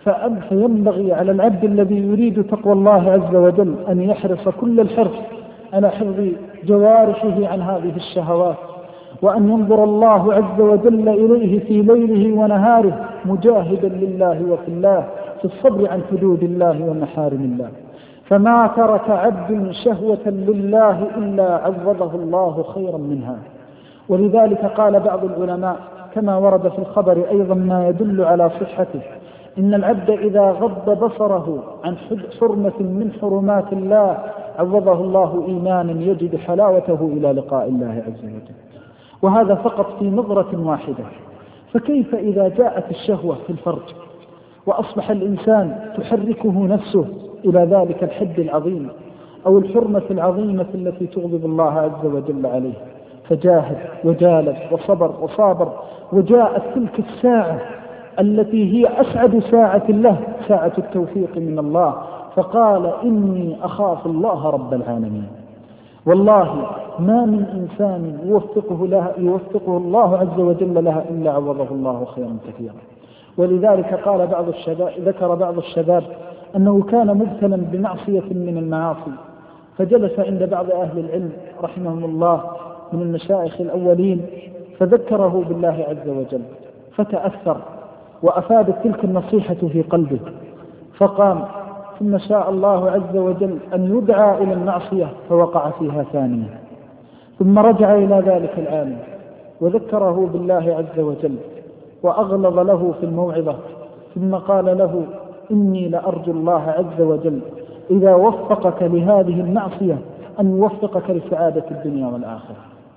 فينبغي على العبد الذي يريد تقوى الله عز وجل أن يحرص كل الحرص على حفظ جوارحه عن هذه الشهوات، وأن ينظر الله عز وجل إليه في ليله ونهاره مجاهدا لله وفي الله في الصبر عن حدود الله ومحارم الله. فما ترك عبد شهوة لله إلا عوضه الله خيرا منها. ولذلك قال بعض العلماء كما ورد في الخبر أيضا ما يدل على صحته: إن العبد إذا غض بصره عن حرمة من حرمات الله عوضه الله إيمانا يجد حلاوته إلى لقاء الله عز وجل. وهذا فقط في نظرة واحدة. فكيف إذا جاءت الشهوة في الفرج وأصبح الإنسان تحركه نفسه إلى ذلك الحد العظيم أو الحرمة العظيمة التي تغضب الله عز وجل عليه، فجاهد وجالد وصبر وصابر، وجاءت تلك الساعة التي هي أسعد ساعة له، ساعة التوفيق من الله، فقال: إني أخاف الله رب العالمين. والله ما من إنسان يوفقه, لها يوفقه الله عز وجل لها إلا عوضه الله خيرا كثيرا. ولذلك قال بعض الشباب ذكر بعض الشباب أنه كان مبتلا بمعصية من المعاصي، فجلس عند بعض أهل العلم رحمهم الله من المشايخ الأولين فذكره بالله عز وجل، فتأثر وأفادت تلك النصيحة في قلبه، فقام، ثم شاء الله عز وجل أن يدعى إلى المعصية فوقع فيها ثانية، ثم رجع إلى ذلك العالم وذكره بالله عز وجل وأغلظ له في الموعظة، ثم قال له: إني لأرجو الله عز وجل إذا وفقك لهذه المعصية أن يوفقك لسعادة الدنيا والآخرة.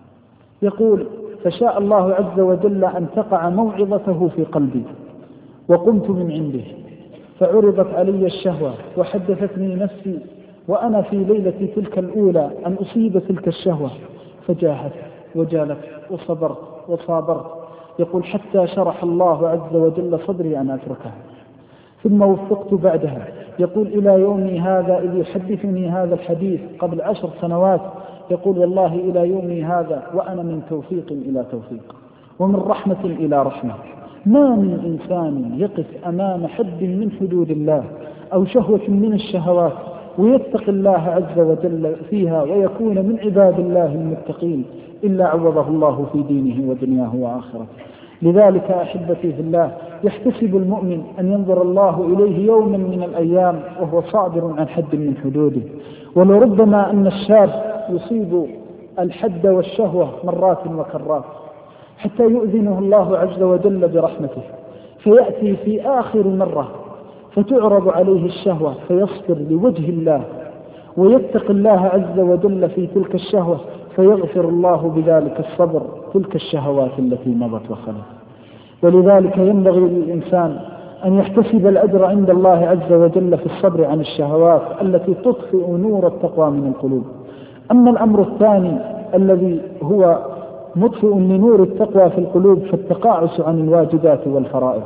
يقول: فشاء الله عز وجل أن تقع موعظته في قلبي، وقمت من عنده فعرضت علي الشهوة وحدثتني نفسي وأنا في ليلة تلك الأولى أن أصيب تلك الشهوة، فجاهدت وجالت وصبرت وصابرت. يقول: حتى شرح الله عز وجل صدري أن أتركها، ثم وفقت بعدها. يقول: إلى يومي هذا إذ يحدثني هذا الحديث قبل عشر سنوات، يقول: والله إلى يومي هذا وأنا من توفيق إلى توفيق ومن رحمة إلى رحمة. ما من إنسان يقف أمام حد من حدود الله أو شهوة من الشهوات ويتقي الله عز وجل فيها ويكون من عباد الله المتقين إلا عوضه الله في دينه ودنياه وآخرته. لذلك أحبتي في الله، يحتسب المؤمن أن ينظر الله إليه يوما من الأيام وهو صابر عن حد من حدوده. ولربما أن الشاب يصيب الحد والشهوة مرات وكرات حتى يؤذنه الله عز وجل برحمته، فيأتي في آخر مرة فتعرض عليه الشهوة فيصبر لوجه الله ويتقي الله عز وجل في تلك الشهوة، فيغفر الله بذلك الصبر تلك الشهوات التي مضت وخلت. ولذلك ينبغي للإنسان أن يحتسب الأجر عند الله عز وجل في الصبر عن الشهوات التي تطفئ نور التقوى من القلوب. أما الأمر الثاني الذي هو مطفئ لنور التقوى في القلوب فالتقاعس عن الواجبات والفرائض.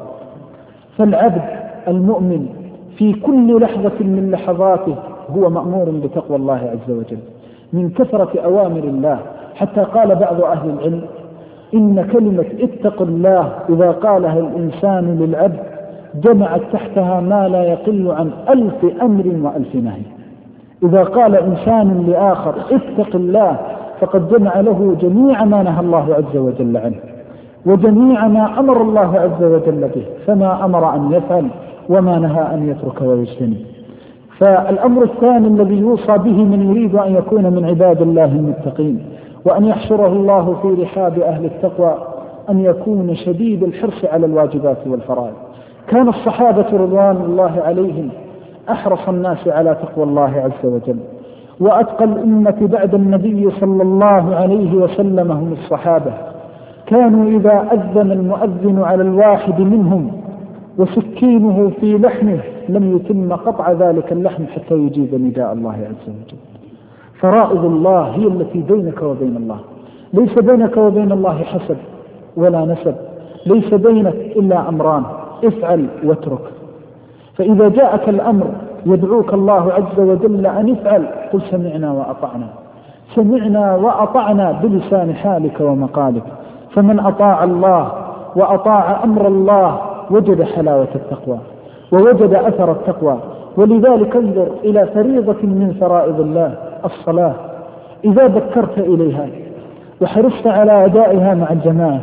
فالعبد المؤمن في كل لحظة من لحظاته هو مأمور بتقوى الله عز وجل من كثرة أوامر الله، حتى قال بعض أهل العلم: إن كلمة اتق الله إذا قالها الإنسان للعبد جمعت تحتها ما لا يقل عن ألف أمر وألف نهي. إذا قال إنسان لآخر اتق الله فقد جمع له جميع ما نهى الله عز وجل عنه وجميع ما أمر الله عز وجل به، فما أمر أن يفعل وما نهى أن يترك ويجتنب. فالأمر الثاني الذي يوصى به من يريد أن يكون من عباد الله المتقين وأن يحشره الله في رحاب أهل التقوى أن يكون شديد الحرص على الواجبات والفرائض. كان الصحابة رضوان الله عليهم أحرص الناس على تقوى الله عز وجل، وأتقى الأمة بعد النبي صلى الله عليه وسلم هم الصحابة. كانوا إذا أذن المؤذن على الواحد منهم وسكينه في لحمه لم يتم قطع ذلك اللحم حتى يجيب نداء الله عز وجل. فرائض الله هي التي بينك وبين الله، ليس بينك وبين الله حسب ولا نسب، ليس بينك إلا أمران: افعل واترك. فإذا جاءك الأمر يدعوك الله عز وجل أن افعل قل سمعنا وأطعنا، سمعنا وأطعنا بلسان حالك ومقالك. فمن أطاع الله وأطاع أمر الله وجد حلاوة التقوى، ووجد أثر التقوى. ولذلك انظر إلى فريضة من فرائض الله الصلاة، إذا ذكرت إليها وحرصت على أدائها مع الجماعة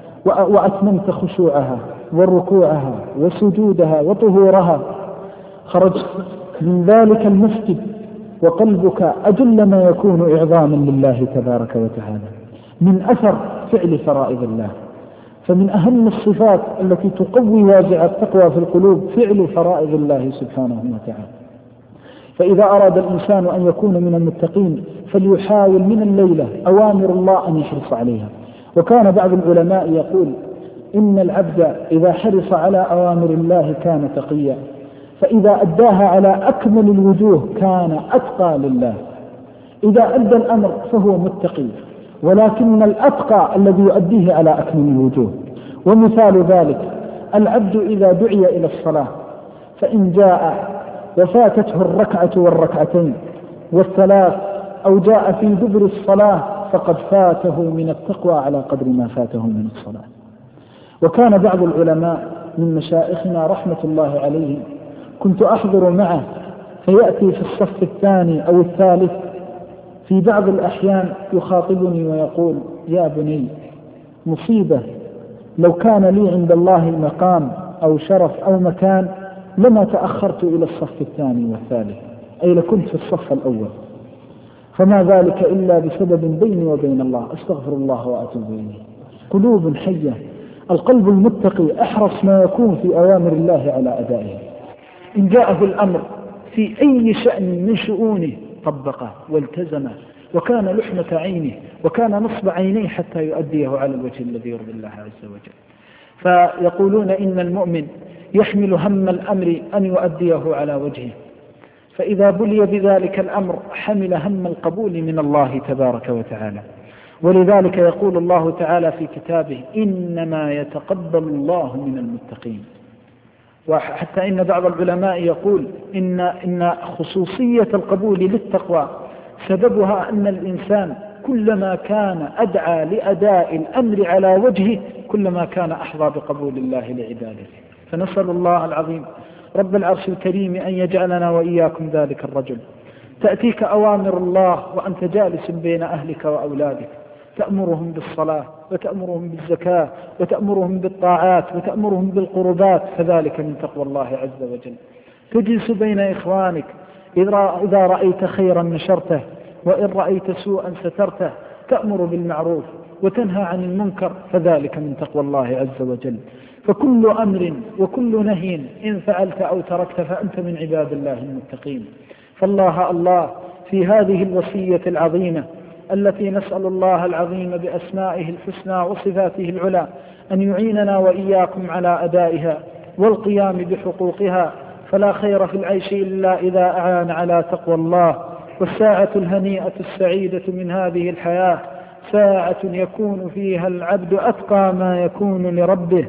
وأتممت خشوعها وركوعها وسجودها وطهورها، خرجت من ذلك المسجد وقلبك أجل ما يكون إعظاما لله تبارك وتعالى من أثر فعل فرائض الله. فمن أهم الصفات التي تقوي وازع التقوى في القلوب فعل فرائض الله سبحانه وتعالى. فإذا أراد الإنسان أن يكون من المتقين فليحاول من الليلة أوامر الله أن يحرص عليها. وكان بعض العلماء يقول إن العبد إذا حرص على أوامر الله كان تقيا، فإذا أداها على أكمل الوجوه كان أتقى لله. إذا أدى الأمر فهو متقي، ولكن الأتقى الذي يؤديه على أكمل الوجوه. ومثال ذلك العبد إذا دعي إلى الصلاة فإن جاء وفاتته الركعة والركعتين والثلاث أو جاء في دبر الصلاة فقد فاته من التقوى على قدر ما فاته من الصلاة. وكان بعض العلماء من مشايخنا رحمة الله عليهم كنت أحضر معه فيأتي في الصف الثاني أو الثالث في بعض الأحيان يخاطبني ويقول يا بني مصيبة، لو كان لي عند الله مقام أو شرف أو مكان لما تأخرت إلى الصف الثاني والثالث، أي لكنت في الصف الأول، فما ذلك إلا بسبب بيني وبين الله، أستغفر الله وأتوب إليه. قلوب حية، القلب المتقي أحرص ما يكون في أوامر الله على أدائه. إن جاءه الأمر في أي شأن من شؤونه طبقه والتزمه، وكان لحمة عينه وكان نصب عينيه حتى يؤديه على الوجه الذي يرضي الله عز وجل. فيقولون إن المؤمن يحمل هم الأمر أن يؤديه على وجهه، فإذا بلي بذلك الأمر حمل هم القبول من الله تبارك وتعالى. ولذلك يقول الله تعالى في كتابه إنما يتقبل الله من المتقين. وحتى إن بعض العلماء يقول إن, إن خصوصية القبول للتقوى سببها أن الإنسان كلما كان أدعى لأداء الأمر على وجهه كلما كان أحظى بقبول الله لعباده. فنسأل الله العظيم رب العرش الكريم أن يجعلنا وإياكم ذلك الرجل. تأتيك أوامر الله وأنت جالس بين أهلك وأولادك، تأمرهم بالصلاة وتأمرهم بالزكاة وتأمرهم بالطاعات وتأمرهم بالقربات، فذلك من تقوى الله عز وجل. تجلس بين إخوانك، إذا رأيت خيرا نشرته وإن رأيت سوءا سترته، تأمر بالمعروف وتنهى عن المنكر، فذلك من تقوى الله عز وجل. فكل أمر وكل نهي إن فعلت أو تركت فأنت من عباد الله المتقين. فالله الله في هذه الوصية العظيمة التي نسأل الله العظيم بأسمائه الحسنى وصفاته العلى أن يعيننا وإياكم على أدائها والقيام بحقوقها، فلا خير في العيش إلا إذا أعان على تقوى الله. والساعة الهنيئة السعيدة من هذه الحياة ساعة يكون فيها العبد أتقى ما يكون لربه.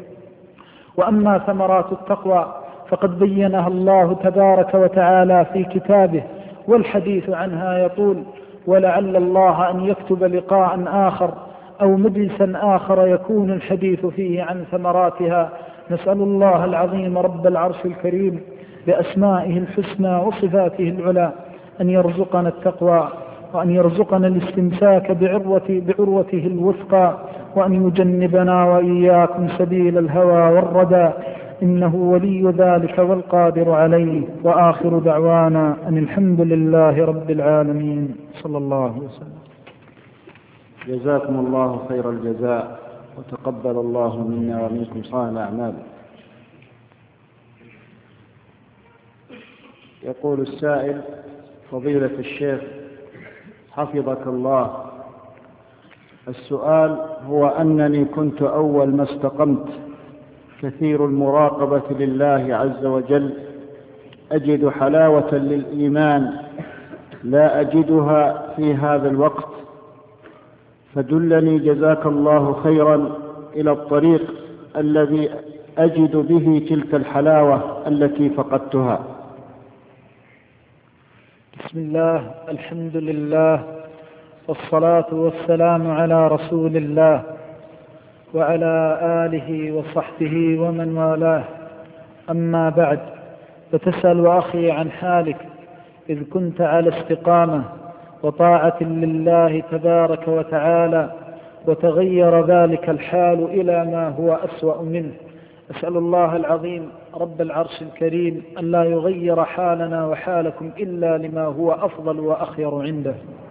وأما ثمرات التقوى فقد بينها الله تبارك وتعالى في كتابه، والحديث عنها يطول، ولعل الله أن يكتب لقاء آخر أو مجلسا آخر يكون الحديث فيه عن ثمراتها. نسأل الله العظيم رب العرش الكريم بأسمائه الحسنى وصفاته العلى أن يرزقنا التقوى، وأن يرزقنا الاستمساك بعروة بعروته الوثقى، وأن يجنبنا وإياكم سبيل الهوى والردى، إنه ولي ذلك والقادر عليه. وآخر دعوانا أن الحمد لله رب العالمين، صلى الله وسلم. جزاكم الله خير الجزاء، وتقبل الله منا ومنكم صالح الأعمال. يقول السائل: فضيلة الشيخ حفظك الله، السؤال هو أنني كنت أول ما استقمت كثير المراقبة لله عز وجل أجد حلاوة للإيمان لا أجدها في هذا الوقت، فدلني جزاك الله خيرا إلى الطريق الذي أجد به تلك الحلاوة التي فقدتها. بسم الله، الحمد لله، والصلاة والسلام على رسول الله وعلى آله وصحبه ومن والاه. أما بعد، فتسأل أخي عن حالك إذ كنت على استقامة وطاعة لله تبارك وتعالى، وتغير ذلك الحال إلى ما هو أسوأ منه. أسأل الله العظيم رب العرش الكريم أن لا يغير حالنا وحالكم إلا لما هو أفضل وأخير عنده،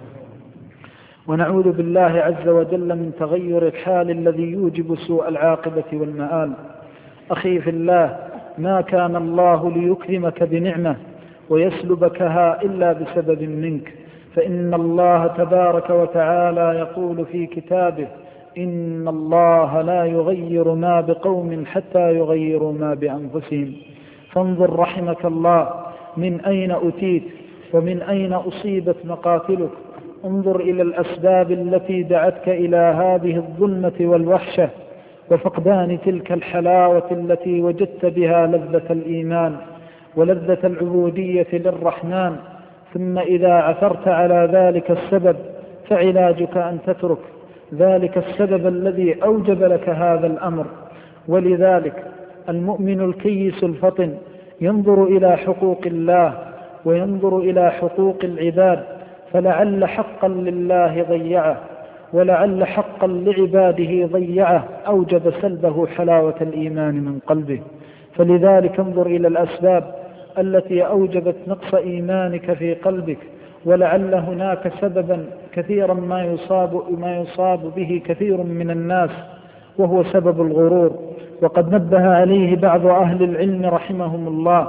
ونعوذ بالله عز وجل من تغير الحال الذي يوجب سوء العاقبة والمآل. أخي في الله، ما كان الله ليكرمك بنعمة ويسلبكها إلا بسبب منك، فإن الله تبارك وتعالى يقول في كتابه: إن الله لا يغير ما بقوم حتى يغيروا ما بأنفسهم. فانظر رحمك الله من أين أتيت ومن أين أصيبت مقاتلك. انظر إلى الأسباب التي دعتك إلى هذه الظلمة والوحشة وفقدان تلك الحلاوة التي وجدت بها لذة الإيمان ولذة العبودية للرحمن. ثم إذا عثرت على ذلك السبب فعلاجك أن تترك ذلك السبب الذي أوجب لك هذا الأمر. ولذلك المؤمن الكيس الفطن ينظر إلى حقوق الله وينظر إلى حقوق العباد، فلعل حقا لله ضيعه ولعل حقا لعباده ضيعه أوجب سلبه حلاوة الإيمان من قلبه. فلذلك انظر إلى الأسباب التي أوجبت نقص إيمانك في قلبك، ولعل هناك سببا كثيرا ما يصاب, ما يصاب به كثير من الناس، وهو سبب الغرور، وقد نبه عليه بعض أهل العلم رحمهم الله.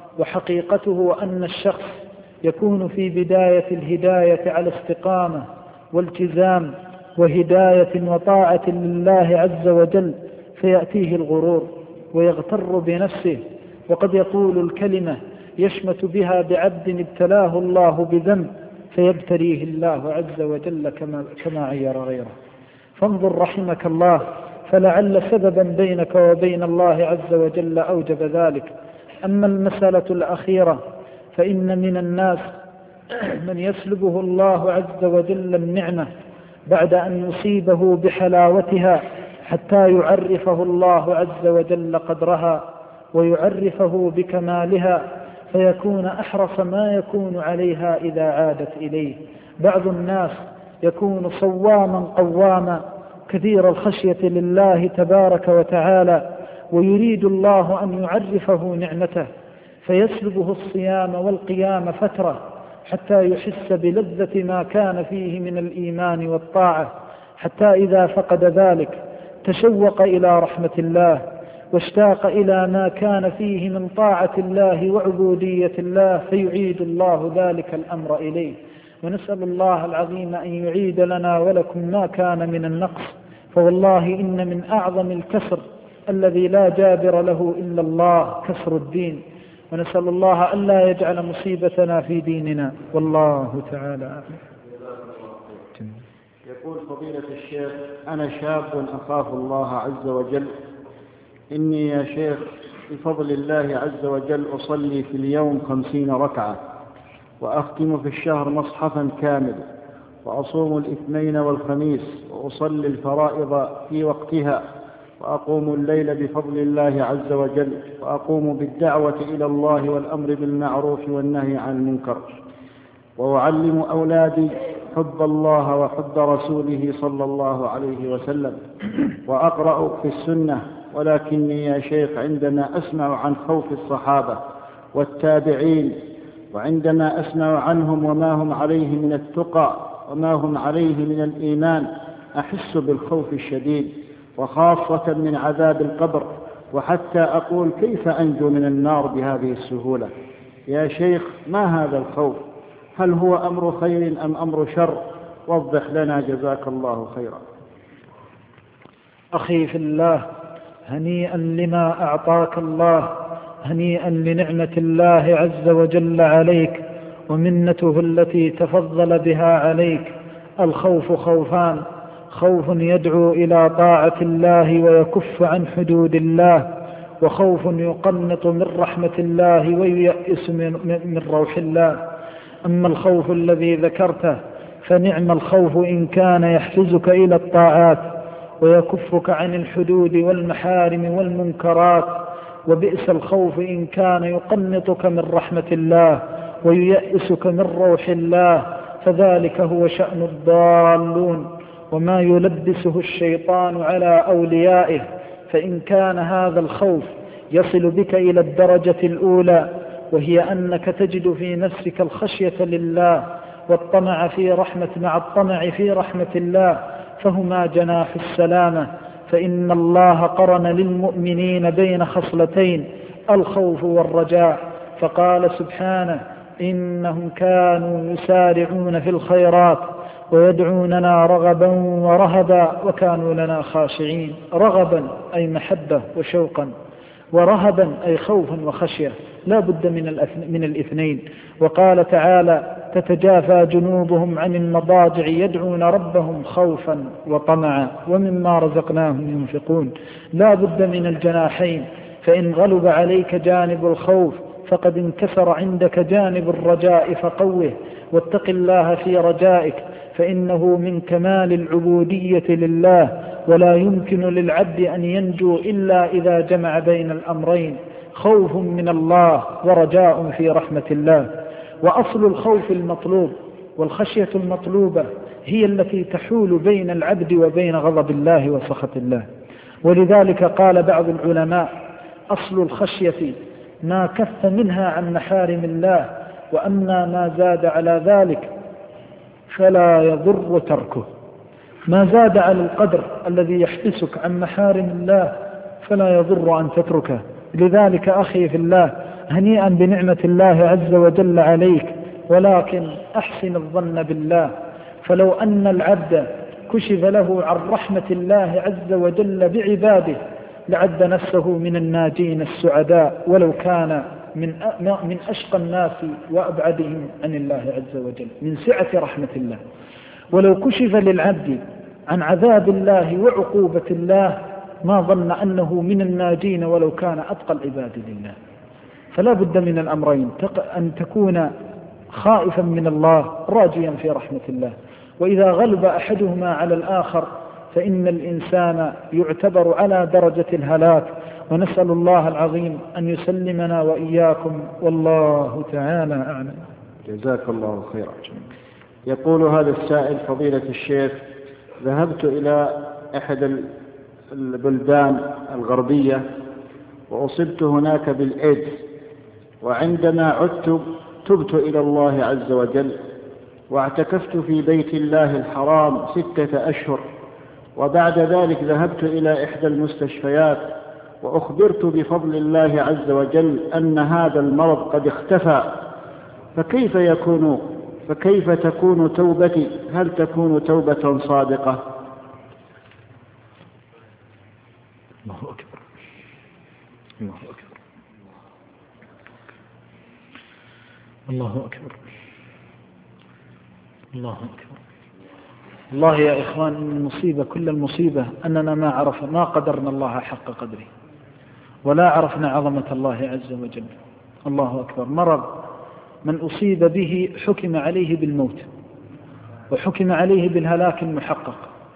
وحقيقته أن الشخص يكون في بداية الهداية على استقامة والتزام وهداية وطاعة لله عز وجل، فيأتيه الغرور ويغتر بنفسه، وقد يقول الكلمة يشمت بها بعبد ابتلاه الله بذنب فيبتليه الله عز وجل كما, كما عير غيره. فانظر رحمك الله، فلعل سببا بينك وبين الله عز وجل أوجب ذلك. أما المسألة الأخيرة فإن من الناس من يسلبه الله عز وجل النعمة بعد أن يصيبه بحلاوتها حتى يعرفه الله عز وجل قدرها ويعرفه بكمالها، فيكون أحرص ما يكون عليها إذا عادت إليه. بعض الناس يكون صواما قواما كثير الخشية لله تبارك وتعالى، ويريد الله أن يعرفه نعمته فيسلبه الصيام والقيام فترة حتى يحس بلذة ما كان فيه من الإيمان والطاعة، حتى إذا فقد ذلك تشوق إلى رحمة الله واشتاق إلى ما كان فيه من طاعة الله وعبودية الله، فيعيد الله ذلك الأمر إليه. ونسأل الله العظيم أن يعيد لنا ولكم ما كان من النقص، فوالله إن من أعظم الكسر الذي لا جابر له إلا الله كسر الدين. ونسأل الله أن لا يجعل مصيبتنا في ديننا، والله تعالى أعلم. يقول فضيلة الشيخ: أنا شاب أخاف الله عز وجل، إني يا شيخ بفضل الله عز وجل أصلي في اليوم خمسين ركعة، وأختم في الشهر مصحفا كامل، وأصوم الاثنين والخميس، وأصلي الفرائض في وقتها، وأقوم الليل بفضل الله عز وجل، وأقوم بالدعوة إلى الله والأمر بالمعروف والنهي عن المنكر، وأعلم أولادي حب الله وحب رسوله صلى الله عليه وسلم، وأقرأ في السنة. ولكني يا شيخ عندما أسمع عن خوف الصحابة والتابعين، وعندما أسمع عنهم وما هم عليه من التقى وما هم عليه من الإيمان، أحس بالخوف الشديد، وخاصة من عذاب القبر، وحتى أقول كيف أنجو من النار بهذه السهولة؟ يا شيخ ما هذا الخوف؟ هل هو أمر خير أم أمر شر؟ وضح لنا جزاك الله خيرا. أخي في الله، هنيئا لما أعطاك الله، هنيئا لنعمة الله عز وجل عليك ومنته التي تفضل بها عليك. الخوف خوفان: خوف يدعو إلى طاعة الله ويكف عن حدود الله، وخوف يقنط من رحمة الله وييأس من روح الله. أما الخوف الذي ذكرته فنعم الخوف إن كان يحفزك إلى الطاعات ويكفك عن الحدود والمحارم والمنكرات وبئس الخوف إن كان يقنطك من رحمة الله وييأسك من روح الله، فذلك هو شأن الضالون وما يلبسه الشيطان على أوليائه. فإن كان هذا الخوف يصل بك إلى الدرجة الأولى، وهي أنك تجد في نفسك الخشية لله والطمع في رحمة مع الطمع في رحمة الله، فهما جناح السلامة. فإن الله قرن للمؤمنين بين خصلتين، الخوف والرجاء، فقال سبحانه: إنهم كانوا يسارعون في الخيرات ويدعوننا رغبا ورهبا وكانوا لنا خاشعين. رغبا أي محبة وشوقا، ورهبا أي خوفا وخشية، لا بد من الاثنين. وقال تعالى: تتجافى جنوبهم عن المضاجع يدعون ربهم خوفا وطمعا ومما رزقناهم ينفقون. لا بد من الجناحين، فإن غلب عليك جانب الخوف فقد انكسر عندك جانب الرجاء، فقوه واتق الله في رجائك، فإنه من كمال العبودية لله، ولا يمكن للعبد أن ينجو إلا إذا جمع بين الأمرين: خوف من الله ورجاء في رحمة الله. وأصل الخوف المطلوب والخشية المطلوبة هي التي تحول بين العبد وبين غضب الله وسخط الله. ولذلك قال بعض العلماء: أصل الخشية ما كف منها عن محارم الله، وأما ما زاد على ذلك فلا يضر تركه. ما زاد على القدر الذي يحبسك عن محارم الله فلا يضر أن تتركه. لذلك أخي في الله، هنيئا بنعمة الله عز وجل عليك، ولكن أحسن الظن بالله. فلو أن العبد كشف له عن رحمة الله عز وجل بعباده لعد نفسه من الناجين السعداء، ولو كان من من أشقى الناس وأبعدهم عن الله عز وجل من سعة رحمة الله. ولو كشف للعبد عن عذاب الله وعقوبة الله ما ظن أنه من الناجين ولو كان أتقى العباد لله. فلا بد من الأمرين: أن تكون خائفا من الله راجيا في رحمة الله، وإذا غلب أحدهما على الآخر فإن الإنسان يعتبر على درجة الهلاك. ونسأل الله العظيم أن يسلمنا وإياكم، والله تعالى أعلم. جزاك الله خيرا. يقول هذا السائل: فضيلة الشيخ، ذهبت إلى أحد البلدان الغربية وأصبت هناك بالإيدز، وعندما عدت تبت إلى الله عز وجل واعتكفت في بيت الله الحرام ستة أشهر، وبعد ذلك ذهبت إلى إحدى المستشفيات وأخبرت بفضل الله عز وجل أن هذا المرض قد اختفى، فكيف يكون فكيف تكون توبتي؟ هل تكون توبة صادقة؟ الله أكبر، الله أكبر، الله أكبر، الله أكبر. الله يا إخوان، المصيبة كل المصيبة أننا ما عرف ما قدرنا الله حق قدره، ولا عرفنا عظمة الله عز وجل. الله أكبر. مرض من أصيب به حكم عليه بالموت، وحكم عليه بالهلاك المحقق.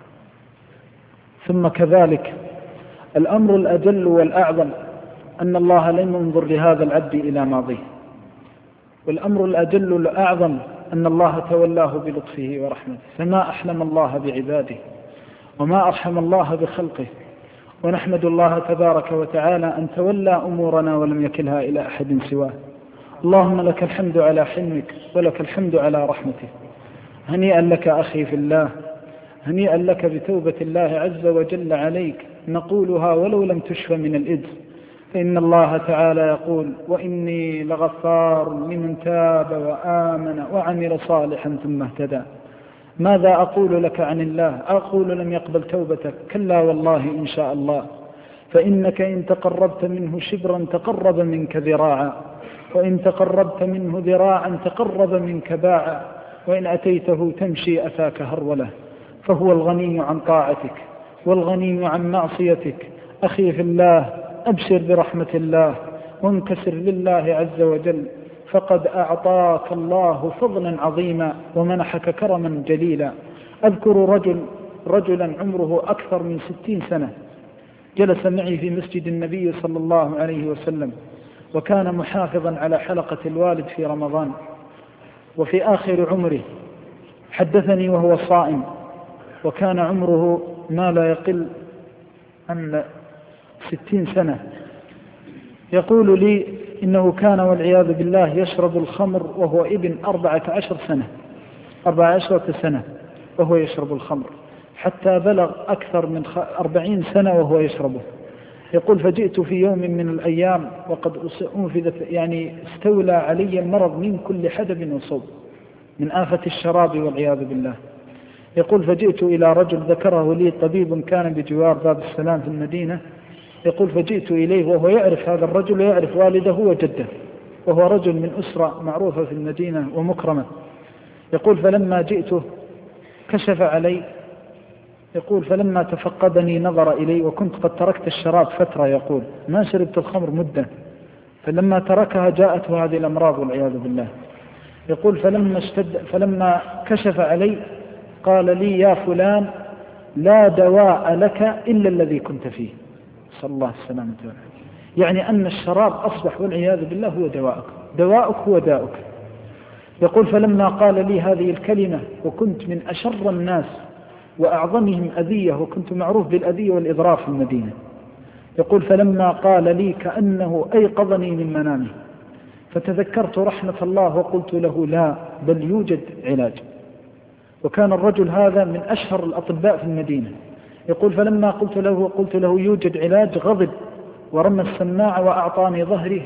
ثم كذلك الأمر الأجل والأعظم أن الله لم ينظر لهذا العبد إلى ماضيه، والأمر الأجل والأعظم أن الله تولاه بلطفه ورحمته. فما أحلم الله بعباده وما أرحم الله بخلقه، ونحمد الله تبارك وتعالى أن تولى أمورنا ولم يكلها إلى أحد سواه. اللهم لك الحمد على حلمك ولك الحمد على رحمتك. هنيئا لك أخي في الله، هنيئا لك بتوبة الله عز وجل عليك، نقولها ولو لم تشف من الإذ، فإن الله تعالى يقول: وإني لغفار لمن تاب وآمن وعمل صالحا ثم اهتدى. ماذا أقول لك عن الله؟ أقول لم يقبل توبتك؟ كلا والله إن شاء الله، فإنك إن تقربت منه شبرا تقرب منك ذراعا، وإن تقربت منه ذراعا تقرب منك باعا، وإن أتيته تمشي أتاك هرولة. فهو الغني عن طاعتك والغني عن معصيتك. أخي في الله، أبشر برحمة الله وانكسر لله عز وجل، فقد أعطاك الله فضلا عظيما ومنحك كرما جليلا. أذكر رجل رجلا عمره أكثر من ستين سنة، جلس معي في مسجد النبي صلى الله عليه وسلم، وكان محافظا على حلقة الوالد في رمضان، وفي آخر عمره حدثني وهو صائم، وكان عمره ما لا يقل عن ستين سنة. يقول لي إنه كان والعياذ بالله يشرب الخمر وهو ابن أربعة عشر سنة أربعة عشرة سنة وهو يشرب الخمر، حتى بلغ أكثر من أربعين سنة وهو يشربه. يقول فجئت في يوم من الأيام وقد أنفذت يعني استولى علي المرض من كل حدب وصوب من آفة الشراب والعياذ بالله. يقول فجئت إلى رجل ذكره لي طبيب كان بجوار باب السلام في المدينة. يقول فجئت إليه وهو يعرف هذا الرجل ويعرف والده وجده، وهو رجل من أسرة معروفة في المدينة ومكرمة. يقول فلما جئته كشف علي. يقول فلما تفقدني نظر إلي، وكنت قد تركت الشراب فترة، يقول ما شربت الخمر مدة، فلما تركها جاءته هذه الأمراض والعياذ بالله. يقول فلما, اشتد فلما كشف علي قال لي يا فلان لا دواء لك إلا الذي كنت فيه، صلى الله السلامة والعافية. يعني أن الشراب أصبح والعياذ بالله هو دواءك، دواءك هو داؤك. يقول فلما قال لي هذه الكلمة وكنت من أشر الناس وأعظمهم أذية، وكنت معروف بالأذية والإضرار في المدينة. يقول فلما قال لي كأنه أيقظني من منامه، فتذكرت رحمة الله وقلت له لا بل يوجد علاج. وكان الرجل هذا من أشهر الأطباء في المدينة. يقول فلما قلت له قلت له يوجد علاج غضب ورمى السماعة وأعطاني ظهري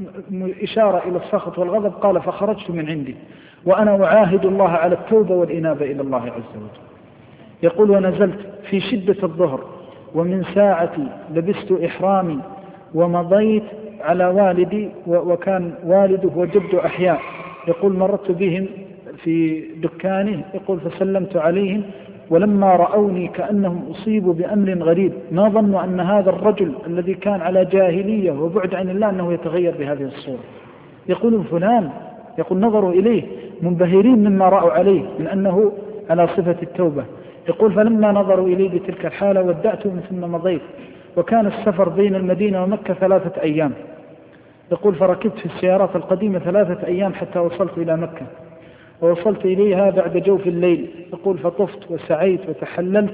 إشارة إلى السخط والغضب. قال فخرجت من عندي وأنا أعاهد الله على التوبة والإنابة إلى الله عز وجل. يقول ونزلت في شدة الظهر، ومن ساعتي لبست إحرامي ومضيت على والدي، وكان والده وجد أحياء. يقول مررت بهم في دكانه، يقول فسلمت عليهم، ولما رأوني كأنهم أصيبوا بأمر غريب، ما ظنوا أن هذا الرجل الذي كان على جاهلية وبعد عن الله أنه يتغير بهذه الصورة. يقول فلان، يقول نظروا إليه منبهرين مما رأوا عليه من أنه على صفة التوبة. يقول فلما نظروا إليه بتلك الحالة ودعتهم ثم مضيت، وكان السفر بين المدينة ومكة ثلاثة أيام. يقول فركبت في السيارات القديمة ثلاثة أيام حتى وصلت إلى مكة، ووصلت إليها بعد جوف الليل. يقول فطفت وسعيت وتحللت،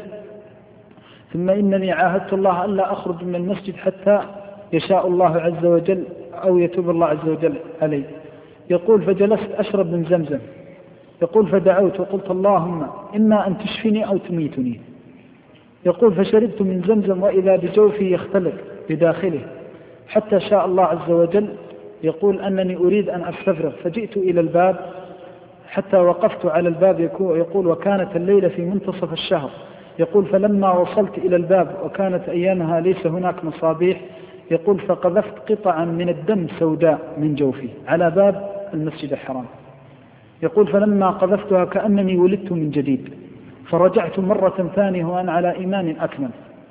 ثم إنني عاهدت الله ألا أخرج من المسجد حتى يشاء الله عز وجل أو يتوب الله عز وجل علي. يقول فجلست أشرب من زمزم. يقول فدعوت وقلت اللهم إما أن تشفني أو تميتني. يقول فشربت من زمزم وإذا بجوفي يختلط بداخله حتى شاء الله عز وجل. يقول أنني أريد أن أستفرغ، فجئت إلى الباب حتى وقفت على الباب. يقول وكانت الليلة في منتصف الشهر. يقول فلما وصلت إلى الباب وكانت أيامها ليس هناك مصابيح، يقول فقذفت قطعا من الدم سوداء من جوفي على باب المسجد الحرام. يقول فلما قذفتها كأنني ولدت من جديد، فرجعت مرة ثانية وأنا على إيمان أكمل.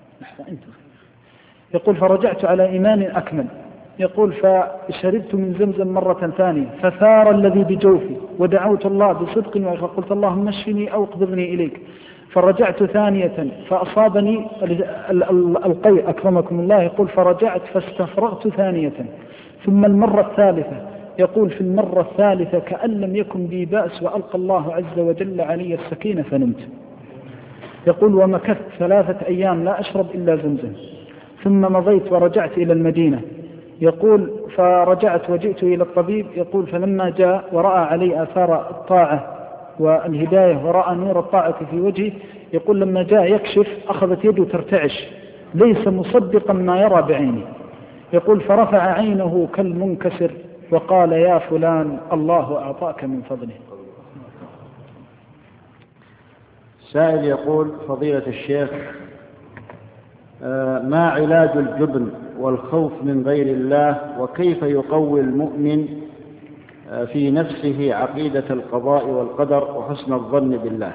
يقول فرجعت على إيمان أكمل. يقول فشربت من زمزم مرة ثانية فثار الذي بجوفي، ودعوت الله بصدق وقلت اللهم اشفني أو اقبضني إليك. فرجعت ثانية فأصابني القيء أكرمكم الله. يقول فرجعت فاستفرغت ثانية، ثم المرة الثالثة. يقول في المرة الثالثة كأن لم يكن بي بأس، وألقى الله عز وجل علي السكينة فنمت. يقول ومكثت ثلاثة أيام لا أشرب إلا زمزم، ثم مضيت ورجعت إلى المدينة. يقول فرجعت وجئت إلى الطبيب. يقول فلما جاء ورأى علي آثار الطاعة والهداية ورأى نور الطاعة في وجهي، يقول لما جاء يكشف أخذت يده ترتعش، ليس مصدقا ما يرى بعينه. يقول فرفع عينه كالمنكسر وقال يا فلان الله أعطاك من فضله. سائل يقول فضيلة الشيخ ما علاج الجبن والخوف من غير الله، وكيف يقوي المؤمن في نفسه عقيدة القضاء والقدر وحسن الظن بالله؟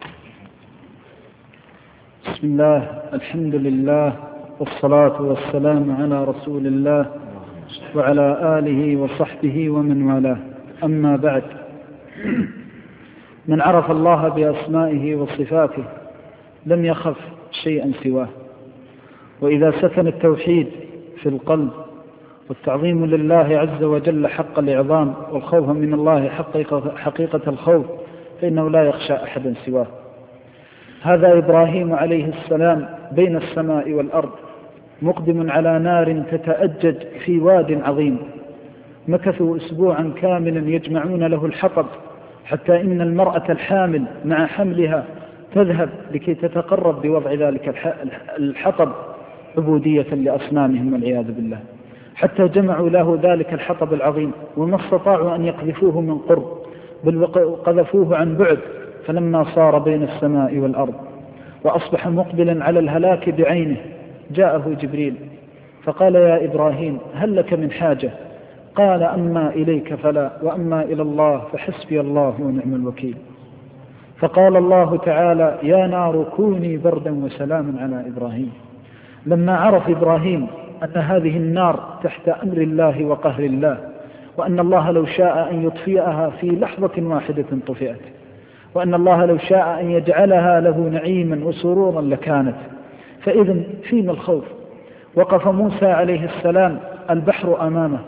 بسم الله، الحمد لله، والصلاة والسلام على رسول الله وعلى آله وصحبه ومن والاه. أما بعد، من عرف الله بأسمائه وصفاته لم يخف شيئا سواه، وإذا سكن التوحيد في القلب والتعظيم لله عز وجل حق الإعظام والخوف من الله حقيقة, حقيقة الخوف فإنه لا يخشى أحدا سواه. هذا إبراهيم عليه السلام بين السماء والأرض مقدم على نار تتأجج في واد عظيم. مكثوا أسبوعا كاملا يجمعون له الحطب، حتى إن المرأة الحامل مع حملها تذهب لكي تتقرب بوضع ذلك الحطب عبودية لأصنامهم والعياذ بالله، حتى جمعوا له ذلك الحطب العظيم وما استطاعوا أن يقذفوه من قرب، بل قذفوه عن بعد. فلما صار بين السماء والأرض وأصبح مقبلا على الهلاك بعينه جاءه جبريل فقال: يا إبراهيم هل لك من حاجة؟ قال: أما إليك فلا، وأما إلى الله فحسبي الله ونعم الوكيل. فقال الله تعالى: يا نار كوني بردا وسلاما على إبراهيم. لما عرف إبراهيم أن هذه النار تحت أمر الله وقهر الله، وأن الله لو شاء أن يطفئها في لحظة واحدة طفئت، وأن الله لو شاء أن يجعلها له نعيما وسرورا لكانت، فإذن فيما الخوف؟ وقف موسى عليه السلام البحر أمامه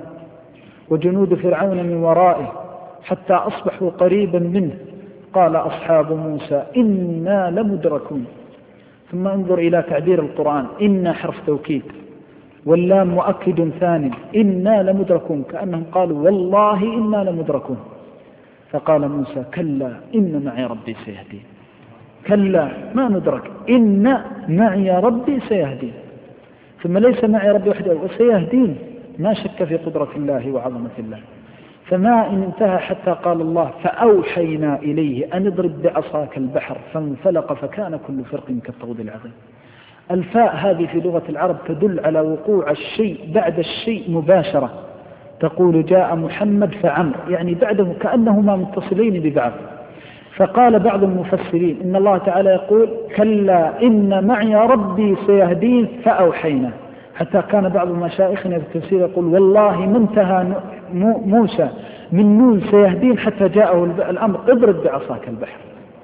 وجنود فرعون من ورائه حتى أصبحوا قريبا منه. قال أصحاب موسى: إنا لمدركون. ثم انظر إلى تعبير القرآن: إنا حرف توكيد واللام مؤكد ثاني، إنا لمدركون، كأنهم قالوا والله إنا لمدركون. فقال موسى: كلا إن معي ربي سيهدين. كلا ما ندرك، إن معي ربي سيهدين. ثم ليس معي ربي وحده وسيهدين، ما شك في قدرة الله وعظمة الله. فما إن انتهى حتى قال الله: فأوحينا إليه أن اضرب بعصاك البحر فانفلق فكان كل فرق كالطود العظيم. الفاء هذه في لغة العرب تدل على وقوع الشيء بعد الشيء مباشرة. تقول: جاء محمد فعمر، يعني بعده كأنهما متصلين ببعض. فقال بعض المفسرين إن الله تعالى يقول: كلا إن معي ربي سيهدين فأوحينا، حتى كان بعض مشايخنا في التفسير يقول: والله ما انتهى موسى من نون سيهدين حتى جاءه الأمر: اضرب بعصاك البحر.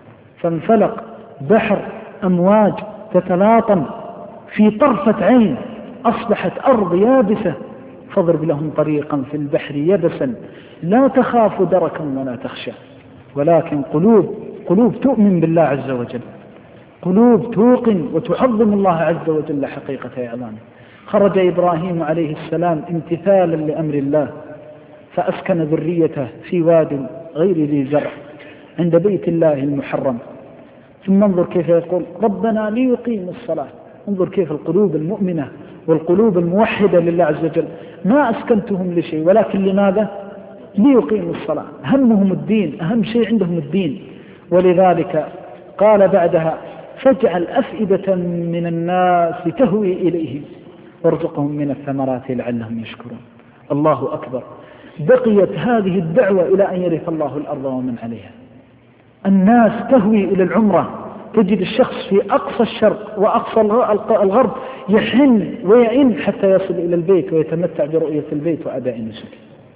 فانفلق بحر أمواج تتلاطم في طرفة عين، أصبحت أرض يابسة. فاضرب لهم طريقا في البحر يبسا لا تخاف دركا ولا تخشى. ولكن قلوب قلوب تؤمن بالله عز وجل، قلوب توقن وتعظم الله عز وجل حقيقة إعلانه. خرج إبراهيم عليه السلام امتثالا لأمر الله، فأسكن ذريته في واد غير ذي زرع عند بيت الله المحرم. ثم انظر كيف يقول: ربنا ليقيم الصلاة. انظر كيف القلوب المؤمنة والقلوب الموحدة لله عز وجل ما أسكنتهم لشيء، ولكن لماذا؟ ليقيموا الصلاة. همهم الدين، أهم شيء عندهم الدين. ولذلك قال بعدها: فاجعل أفئدة من الناس تهوي إليه وارزقهم من الثمرات لعلهم يشكرون. الله أكبر. بقيت هذه الدعوة إلى أن يرث الله الأرض ومن عليها. الناس تهوي إلى العمرة، تجد الشخص في أقصى الشرق وأقصى الغرب يحن ويئن حتى يصل إلى البيت ويتمتع برؤية البيت وأداء النسك.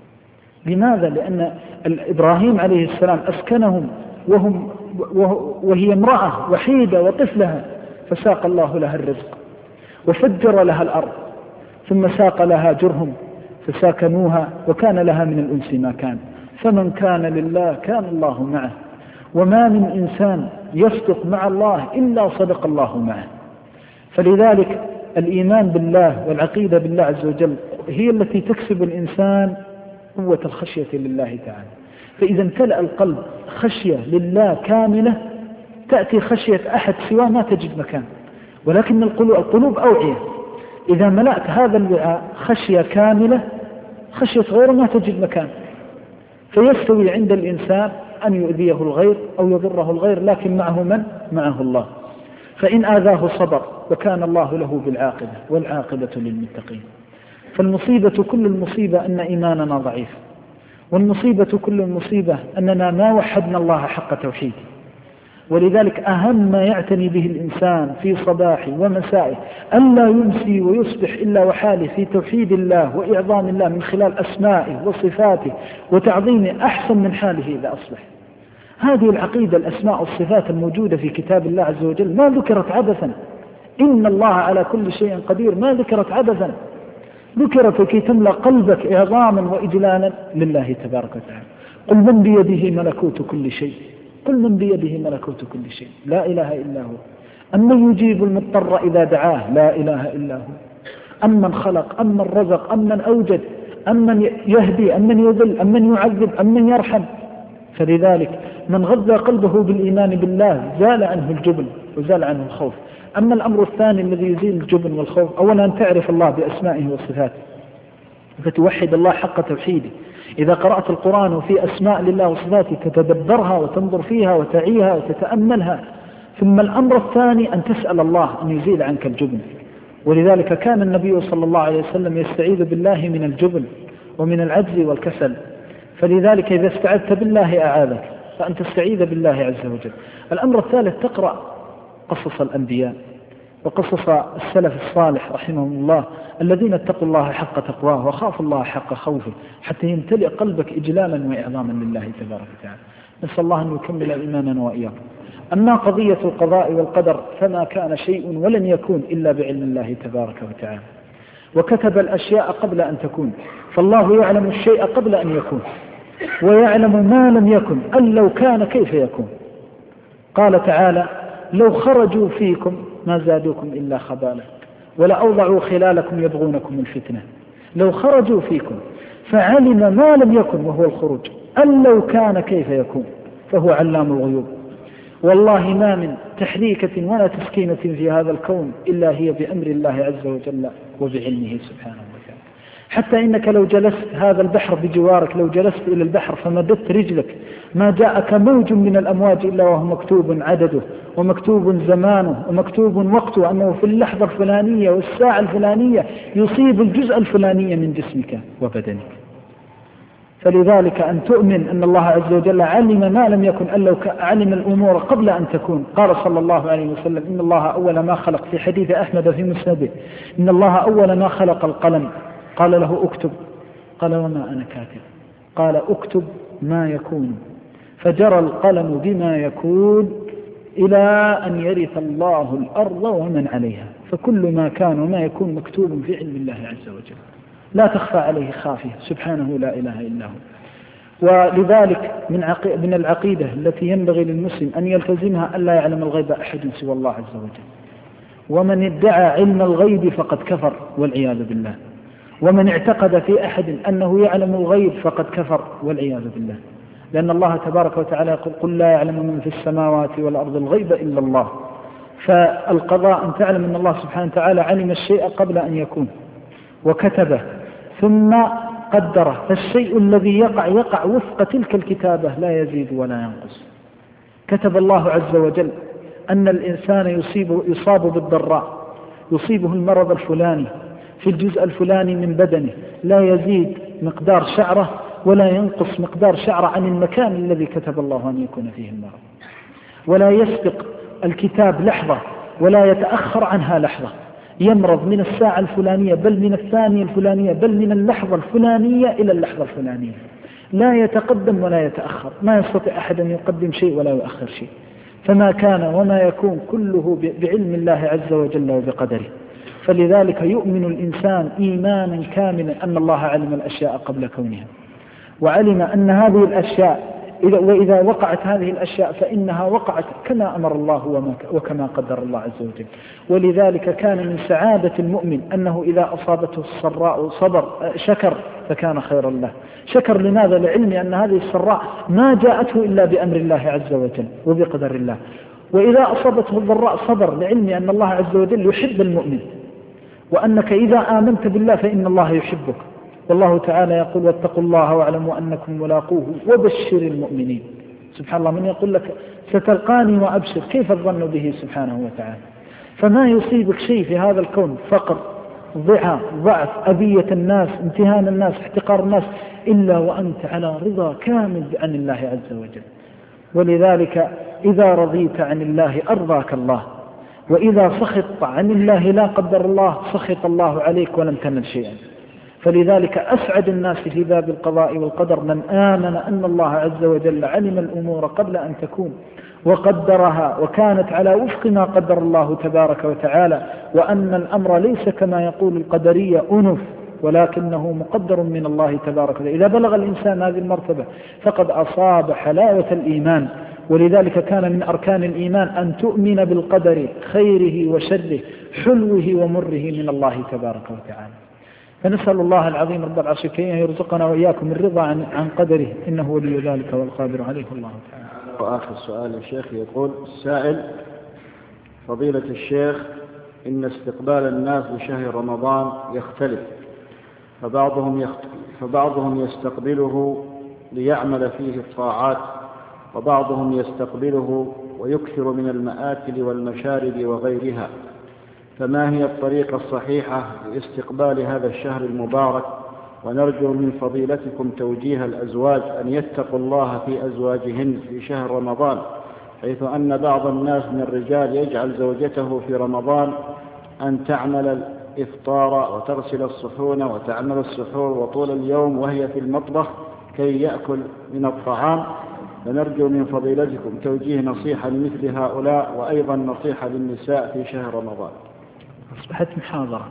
لماذا؟ لأن إبراهيم عليه السلام أسكنهم وهم وهي امرأة وحيدة وطفلها، فساق الله لها الرزق وفجر لها الأرض، ثم ساق لها جرهم فساكنوها، وكان لها من الأنس ما كان. فمن كان لله كان الله معه، وما من إنسان يصدق مع الله إلا صدق الله معه. فلذلك الإيمان بالله والعقيدة بالله عز وجل هي التي تكسب الإنسان قوة الخشية لله تعالى. فإذا امتلأ القلب خشية لله كاملة، تأتي خشية أحد سواه ما تجد مكان. ولكن القلوب, القلوب أوعية، إذا ملأت هذا الوعاء خشية كاملة، خشية غيره ما تجد مكان. فيستوي عند الإنسان أن يؤذيه الغير أو يضره الغير، لكن معه من؟ معه الله. فإن آذاه صبر وكان الله له بالعاقبة، والعاقبة للمتقين. فالمصيبة كل المصيبة أن إيماننا ضعيف، والمصيبة كل المصيبة أننا ما وحدنا الله حق توحيده. ولذلك أهم ما يعتني به الإنسان في صباحه ومسائه ألا يمسي ويصبح إلا وحاله في توحيد الله وإعظام الله من خلال أسمائه وصفاته وتعظيمه أحسن من حاله إذا أصبح. هذه العقيدة، الأسماء والصفات الموجودة في كتاب الله عز وجل ما ذكرت عبثا، إن الله على كل شيء قدير ما ذكرت عبثا، ذكرت كي تملأ قلبك إعظاما وإجلالا لله تبارك وتعالى. قل من بيده ملكوت كل شيء، قل من بيده ملكوت كل شيء، لا إله إلا هو. أمن يجيب المضطر إذا دعاه، لا إله إلا هو. أمن خلق، أمن رزق، أمن أوجد، أمن يهدي، أمن يذل، أمن يعذب، أمن يرحم. فلذلك من غذى قلبه بالإيمان بالله زال عنه الجبن وزال عنه الخوف. أما الأمر الثاني الذي يزيل الجبن والخوف، أولا أن تعرف الله بأسمائه وصفاته فتوحد الله حق توحيده. إذا قرأت القرآن وفي أسماء لله وصفاته تتدبرها وتنظر فيها وتعيها وتتأملها. ثم الأمر الثاني أن تسأل الله أن يزيل عنك الجبن. ولذلك كان النبي صلى الله عليه وسلم يستعيذ بالله من الجبن ومن العجز والكسل. فلذلك إذا استعذت بالله أعاذك، فأن تستعيذ بالله عز وجل. الأمر الثالث تقرأ قصص الأنبياء وقصص السلف الصالح رحمهم الله الذين اتقوا الله حق تقواه وخافوا الله حق خوفه، حتى يمتلئ قلبك إجلالا وإعظاما لله تبارك وتعالى. نسأل الله أن يكمل إيماننا وإياكم. أما قضية القضاء والقدر فما كان شيء ولن يكون إلا بعلم الله تبارك وتعالى، وكتب الأشياء قبل أن تكون. فالله يعلم الشيء قبل أن يكون، ويعلم ما لم يكن أن لو كان كيف يكون. قال تعالى: لو خرجوا فيكم ما زادوكم إلا خبالا ولأوضعوا خلالكم يبغونكم الفتنة. لو خرجوا فيكم، فعلم ما لم يكن وهو الخروج، أن لو كان كيف يكون، فهو علام الغيوب. والله ما من تحريكة ولا تسكينة في هذا الكون إلا هي بأمر الله عز وجل وبعلمه سبحانه وتعالى. حتى إنك لو جلست هذا البحر بجوارك، لو جلست إلى البحر فمددت رجلك، ما جاءك موج من الأمواج إلا وهو مكتوب عدده ومكتوب زمانه ومكتوب وقته، أنه في اللحظة الفلانية والساعة الفلانية يصيب الجزء الفلاني من جسمك وبدنك. فلذلك أن تؤمن أن الله عز وجل علم ما لم يكن، أن لو علم الأمور قبل أن تكون. قال صلى الله عليه وسلم: إن الله أول ما خلق، في حديث أحمد في مسنده: إن الله أول ما خلق القلم. قال له: اكتب. قال: وما أنا كاتب؟ قال: اكتب ما يكون. فجرى القلم بما يكون إلى أن يرث الله الأرض ومن عليها. فكل ما كان وما يكون مكتوب في علم الله عز وجل، لا تخفى عليه خافية، سبحانه لا إله إلا هو. ولذلك من, عقي... من العقيدة التي ينبغي للمسلم أن يلتزمها أن لا يعلم الغيب أحد سوى الله عز وجل. ومن ادعى علم الغيب فقد كفر والعياذ بالله. ومن اعتقد في أحد أنه يعلم الغيب فقد كفر والعياذ بالله. لأن الله تبارك وتعالى يقول: قل لا يعلم من في السماوات والأرض الغيب إلا الله. فالقضاء أن تعلم أن الله سبحانه وتعالى علم الشيء قبل أن يكون وكتبه ثم قدره. فالشيء الذي يقع يقع وفق تلك الكتابة، لا يزيد ولا ينقص. كتب الله عز وجل أن الإنسان يصيب يصاب بالضراء، يصيبه المرض الفلاني في الجزء الفلاني من بدنه، لا يزيد مقدار شعره ولا ينقص مقدار شعره عن المكان الذي كتب الله أن يكون فيه المرض. ولا يسبق الكتاب لحظة ولا يتأخر عنها لحظة. يمرض من الساعة الفلانية، بل من الثانية الفلانية، بل من اللحظة الفلانية إلى اللحظة الفلانية، لا يتقدم ولا يتأخر. ما يستطيع أحد أن يقدم شيء ولا يؤخر شيء. فما كان وما يكون كله بعلم الله عز وجل وبقدره. فلذلك يؤمن الإنسان إيمانا كاملا أن الله علم الأشياء قبل كونها، وعلم أن هذه الأشياء إذا وإذا وقعت هذه الأشياء فإنها وقعت كما أمر الله وكما قدر الله عز وجل. ولذلك كان من سعادة المؤمن أنه إذا أصابته السراء صبر شكر فكان خيرا له. شكر لماذا؟ لعلم أن هذه السراء ما جاءته إلا بأمر الله عز وجل وبقدر الله. وإذا أصابته الضراء صبر لعلم أن الله عز وجل يحب المؤمن، وأنك إذا آمنت بالله فإن الله يحبك. والله تعالى يقول: واتقوا الله واعلموا أنكم ملاقوه وبشر المؤمنين. سبحان الله، من يقول لك ستلقاني وأبشر، كيف الظن به سبحانه وتعالى؟ فما يصيبك شيء في هذا الكون، فقر، ضعف، ضعف، أذية الناس، امتهان الناس، احتقار الناس، إلا وأنت على رضا كامل عن الله عز وجل. ولذلك إذا رضيت عن الله أرضاك الله، وإذا سخط عن الله لا قدر الله سخط الله عليك ولم تنل شيئا. فلذلك أسعد الناس في باب القضاء والقدر من آمن أن الله عز وجل علم الأمور قبل أن تكون وقدرها وكانت على وفق ما قدر الله تبارك وتعالى، وأن الأمر ليس كما يقول القدرية أنف، ولكنه مقدر من الله تبارك وتعالى. إذا بلغ الإنسان هذه المرتبة فقد أصاب حلاوة الإيمان. ولذلك كان من أركان الإيمان أن تؤمن بالقدر خيره وشره حلوه ومره من الله تبارك وتعالى. فنسأل الله العظيم رب العرش الكريم يرزقنا وإياكم الرضا عن, عن قدره، إنه ولي ذلك والقادر عليه الله تعالى. وآخر سؤال الشيخ يقول السائل: فضيلة الشيخ، إن استقبال الناس لشهر رمضان يختلف، فبعضهم, يخت... فبعضهم يستقبله ليعمل فيه الطاعات، وبعضهم يستقبله ويكثر من المآكل والمشارب وغيرها، فما هي الطريقة الصحيحة لاستقبال هذا الشهر المبارك؟ ونرجو من فضيلتكم توجيه الأزواج أن يتقوا الله في أزواجهن في شهر رمضان، حيث أن بعض الناس من الرجال يجعل زوجته في رمضان أن تعمل الإفطار وتغسل الصحون وتعمل السحور وطول اليوم وهي في المطبخ كي يأكل من الطعام. فنرجو من فضيلتكم توجيه نصيحة لمثل هؤلاء، وأيضا نصيحة للنساء في شهر رمضان. أصبحت محاضرة.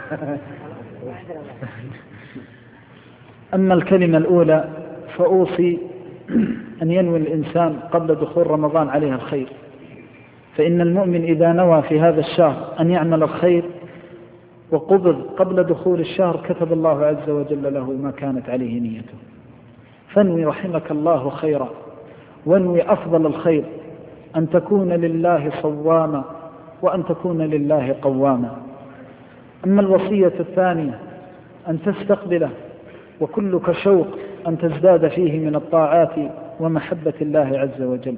أما الكلمة الأولى فأوصي أن ينوي الإنسان قبل دخول رمضان عليها الخير، فإن المؤمن إذا نوى في هذا الشهر أن يعمل الخير وقبض قبل دخول الشهر كتب الله عز وجل له ما كانت عليه نيته. فانوي رحمك الله خيرا، وانوي أفضل الخير، أن تكون لله صواما وأن تكون لله قواما. أما الوصية الثانية أن تستقبله وكلك شوق أن تزداد فيه من الطاعات ومحبة الله عز وجل،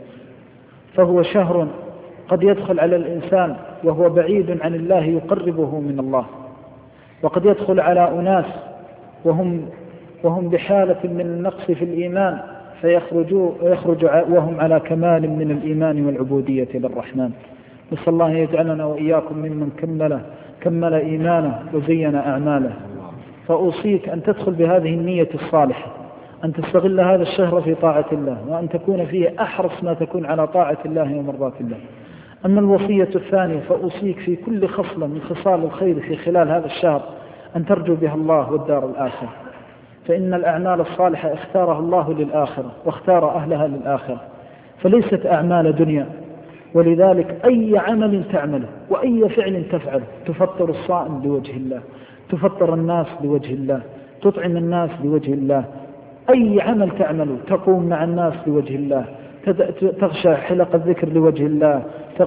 فهو شهر قد يدخل على الإنسان وهو بعيد عن الله يقربه من الله، وقد يدخل على أناس وهم, وهم بحالة من النقص في الإيمان فيخرجوا يخرج وهم على كمال من الإيمان والعبودية للرحمن. نسأل الله يجعلنا وإياكم ممن كمل كمل إيمانه وزين أعماله. فأوصيك أن تدخل بهذه النية الصالحة، أن تستغل هذا الشهر في طاعة الله، وأن تكون فيه أحرص ما تكون على طاعة الله ومرضاة الله. أما الوصية الثانية فأوصيك في كل خصلة من خصال الخير في خلال هذا الشهر أن ترجو بها الله والدار الآخرة، فإن الأعمال الصالحة اختارها الله للآخرة واختار أهلها للآخرة، فليست أعمال دنيا. ولذلك أي عمل تعمله وأي فعل تفعله، تفطر الصائم لوجه الله، تفطر الناس لوجه الله، تطعم الناس لوجه الله، أي عمل تعمله، تقوم مع الناس لوجه الله، تغشى حلق الذكر لوجه الله،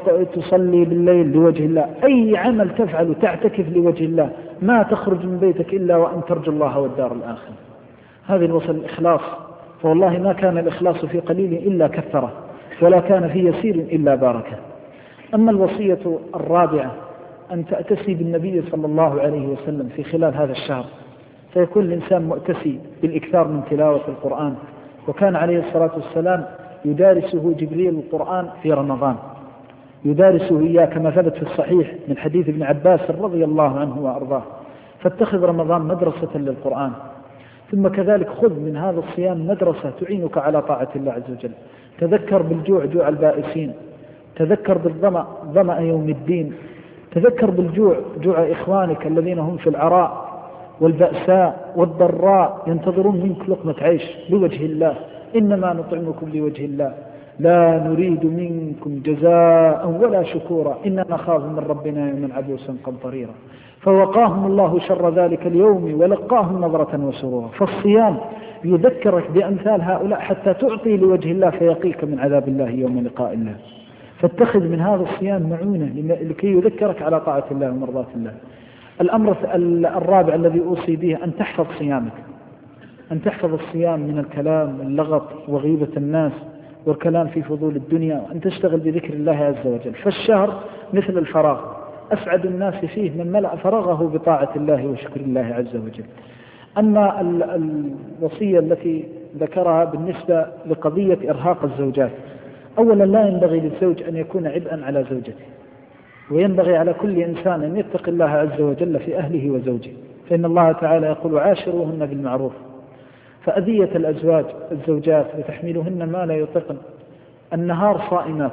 تصلي بالليل لوجه الله، أي عمل تفعله تعتكف لوجه الله، ما تخرج من بيتك إلا وأن ترجو الله والدار الآخرة. هذه الوصل الإخلاص، فوالله ما كان الإخلاص في قليل إلا كثره، ولا كان في يسير إلا باركه. أما الوصية الرابعة أن تأتسي بالنبي صلى الله عليه وسلم في خلال هذا الشهر، فيكون الإنسان مؤتسي بالإكثار من تلاوة القرآن، وكان عليه الصلاة والسلام يدارسه جبريل القرآن في رمضان، يدارسه إياه كما ثبت في الصحيح من حديث ابن عباس رضي الله عنه وأرضاه. فاتخذ رمضان مدرسة للقرآن، ثم كذلك خذ من هذا الصيام مدرسة تعينك على طاعة الله عز وجل. تذكر بالجوع جوع البائسين، تذكر بالظمأ ظمأ يوم الدين، تذكر بالجوع جوع إخوانك الذين هم في العراء والبأساء والضراء ينتظرون منك لقمة عيش لوجه الله. إنما نطعمكم لوجه الله لا نريد منكم جزاء ولا شكورا إننا نخاف من ربنا يوما عبوسا قمطريرا. فوقاهم الله شر ذلك اليوم ولقاهم نظرة وسرورا. فالصيام يذكرك بأمثال هؤلاء حتى تعطي لوجه الله فيقيك من عذاب الله يوم لقاء الله. فاتخذ من هذا الصيام معونة لكي يذكرك على طاعة الله ومرضاة الله. الأمر الرابع الذي أوصي به أن تحفظ صيامك، أن تحفظ الصيام من الكلام واللغط وغيبة الناس والكلام في فضول الدنيا، وأن تشتغل بذكر الله عز وجل. فالشهر مثل الفراغ، أسعد الناس فيه من ملأ فراغه بطاعة الله وشكر الله عز وجل. أما الوصية التي ذكرها بالنسبة لقضية إرهاق الزوجات، أولا لا ينبغي للزوج أن يكون عبئا على زوجته، وينبغي على كل إنسان أن يتقي الله عز وجل في أهله وزوجه. فإن الله تعالى يقول عاشروهن بالمعروف. فأذية الأزواج الزوجات وتحميلهن ما لا يطقن، النهار صائمات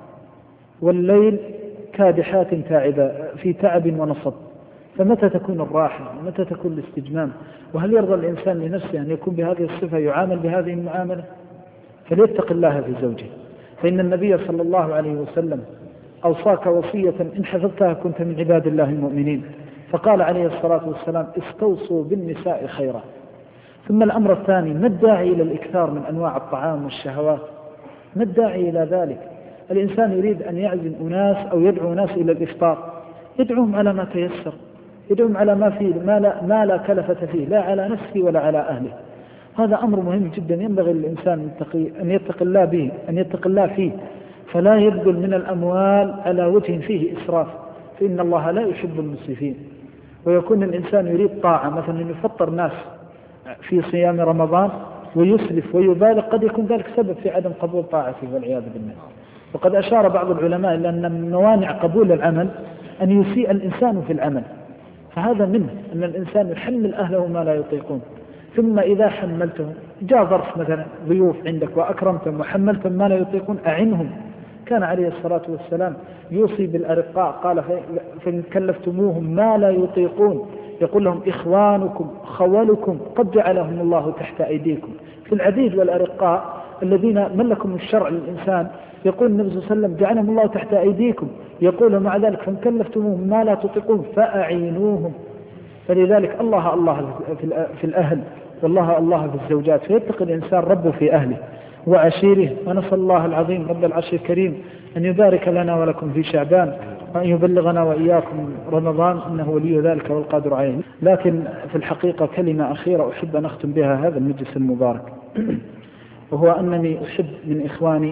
والليل كادحات تعبة في تعب ونصب، فمتى تكون الراحة ومتى تكون الاستجمام؟ وهل يرضى الإنسان لنفسه أن يكون بهذه الصفة يعامل بهذه المعاملة؟ فليتق الله في زوجه، فإن النبي صلى الله عليه وسلم أوصاك وصية إن حفظتها كنت من عباد الله المؤمنين، فقال عليه الصلاة والسلام استوصوا بالنساء خيرا. ثم الأمر الثاني، ما الداعي إلى الإكثار من أنواع الطعام والشهوات؟ ما الداعي إلى ذلك؟ الإنسان يريد أن يعزم أناس أو يدعو ناس إلى الإفطار، يدعوهم على ما تيسر، يدعوهم على ما فيه ما لا, ما لا كلفة فيه لا على نفسه ولا على أهله. هذا أمر مهم جدا ينبغي للإنسان أن يتق الله به، أن يتق الله فيه، فلا يبذل من الأموال على وجه فيه إسراف، فإن الله لا يحب المسرفين. ويكون الإنسان يريد طاعة، مثلا يفطر ناس في صيام رمضان ويسرف ويبالغ، قد يكون ذلك سبب في عدم قبول طاعته والعياذ بالله. وقد أشار بعض العلماء إلى أن من موانع قبول العمل أن يسيء الإنسان في العمل، فهذا منه أن الإنسان يحمل أهله ما لا يطيقون. ثم إذا حملتهم، جاء ظرف مثلا ضيوف عندك وأكرمتهم وحملتهم ما لا يطيقون، أعنهم. كان عليه الصلاة والسلام يوصي بالأرقاء، قال فإن كلفتموهم ما لا يطيقون يقول لهم إخوانكم خولكم قد جعلهم الله تحت أيديكم. في العبيد والأرقاء الذين ملكهم الشرع للإنسان يقول النبي صلى الله عليه وسلم جعلهم الله تحت أيديكم، يقول مع ذلك فإن كلفتموهم ما لا تطيقون فأعينوهم. فلذلك الله الله في الأهل والله الله في الزوجات، فيتقي الإنسان ربه في أهله وعشيره. ونسأل الله العظيم رب العرش الكريم أن يبارك لنا ولكم في شعبان، وأن يبلغنا وإياكم رمضان، إنه ولي ذلك والقادر عليه. لكن في الحقيقة كلمة أخيرة أحب أن أختم بها هذا المجلس المبارك، وهو أنني أحب من إخواني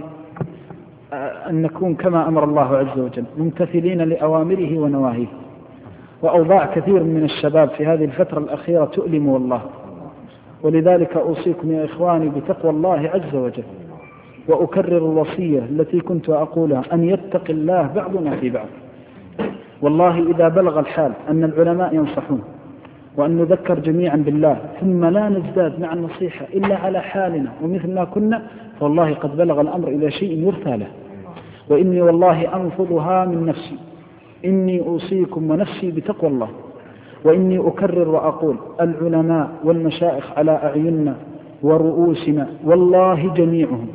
أن نكون كما أمر الله عز وجل ممتثلين لأوامره ونواهيه. وأوضاع كثير من الشباب في هذه الفترة الأخيرة تؤلم والله، ولذلك أوصيكم يا إخواني بتقوى الله عز وجل، وأكرر الوصية التي كنت أقولها أن يتقي الله بعضنا في بعض. والله إذا بلغ الحال أن العلماء ينصحون وأن نذكر جميعا بالله ثم لا نزداد مع النصيحة إلا على حالنا ومثل ما كنا، فوالله قد بلغ الأمر إلى شيء يرثى له. وإني والله أنفضها من نفسي، إني أوصيكم ونفسي بتقوى الله. وإني أكرر وأقول العلماء والمشائخ على أعيننا ورؤوسنا، والله جميعهم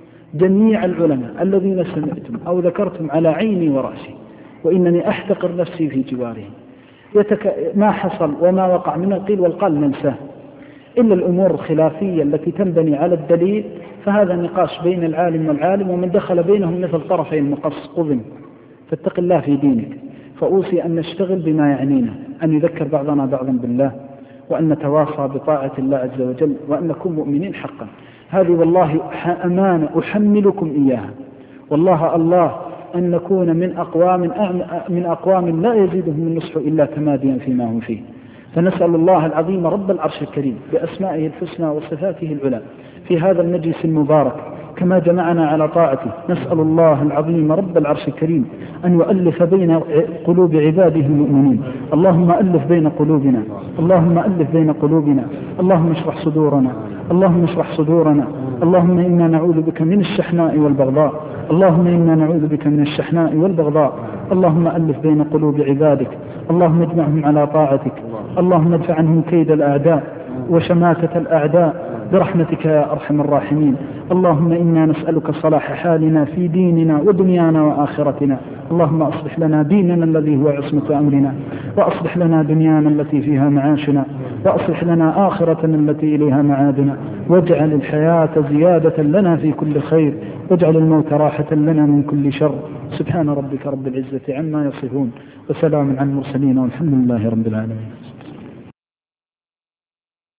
جميع العلماء الذين سمعتم أو ذكرتم على عيني ورأسي، وإنني أحتقر نفسي في جوارهم. يتك... ما حصل وما وقع من القيل والقال ننساه، إلا الأمور الخلافية التي تنبني على الدليل فهذا نقاش بين العالم والعالم، ومن دخل بينهم مثل طرفي المقص قضم. فاتق الله في دينك. فأوصي أن نشتغل بما يعنينا، أن يذكر بعضنا بعضا بالله، وأن نتواصى بطاعة الله عز وجل، وأن نكون مؤمنين حقا. هذه والله أمانة أحملكم إياها، والله الله أن نكون من أقوام من أقوام لا يزيدهم النصح إلا تماديا فيما هم فيه. فنسأل الله العظيم رب العرش الكريم بأسمائه الحسنى وصفاته العلى في هذا المجلس المبارك كما جمعنا على طاعته، نسأل الله العظيم رب العرش الكريم أن يؤلف بين قلوب عباده المؤمنين. اللهم ألف بين قلوبنا، اللهم ألف بين قلوبنا، اللهم اشرح صدورنا، اللهم اشرح صدورنا. اللهم إنا نعوذ بك من الشحناء والبغضاء، اللهم إنا نعوذ بك من الشحناء والبغضاء. اللهم ألف بين قلوب عبادك، اللهم اجمعهم على طاعتك، اللهم ادفع عنهم كيد الأعداء وشماتة الأعداء برحمتك يا أرحم الراحمين. اللهم إنا نسألك صلاح حالنا في ديننا ودنيانا وآخرتنا. اللهم أصلح لنا ديننا الذي هو عصمة أمرنا، وأصلح لنا دنيانا التي فيها معاشنا، وأصلح لنا آخرتنا التي إليها معادنا، واجعل الحياة زيادة لنا في كل خير، واجعل الموت راحة لنا من كل شر. سبحان ربك رب العزة عما يصفون، وسلام على المرسلين، والحمد لله رب العالمين.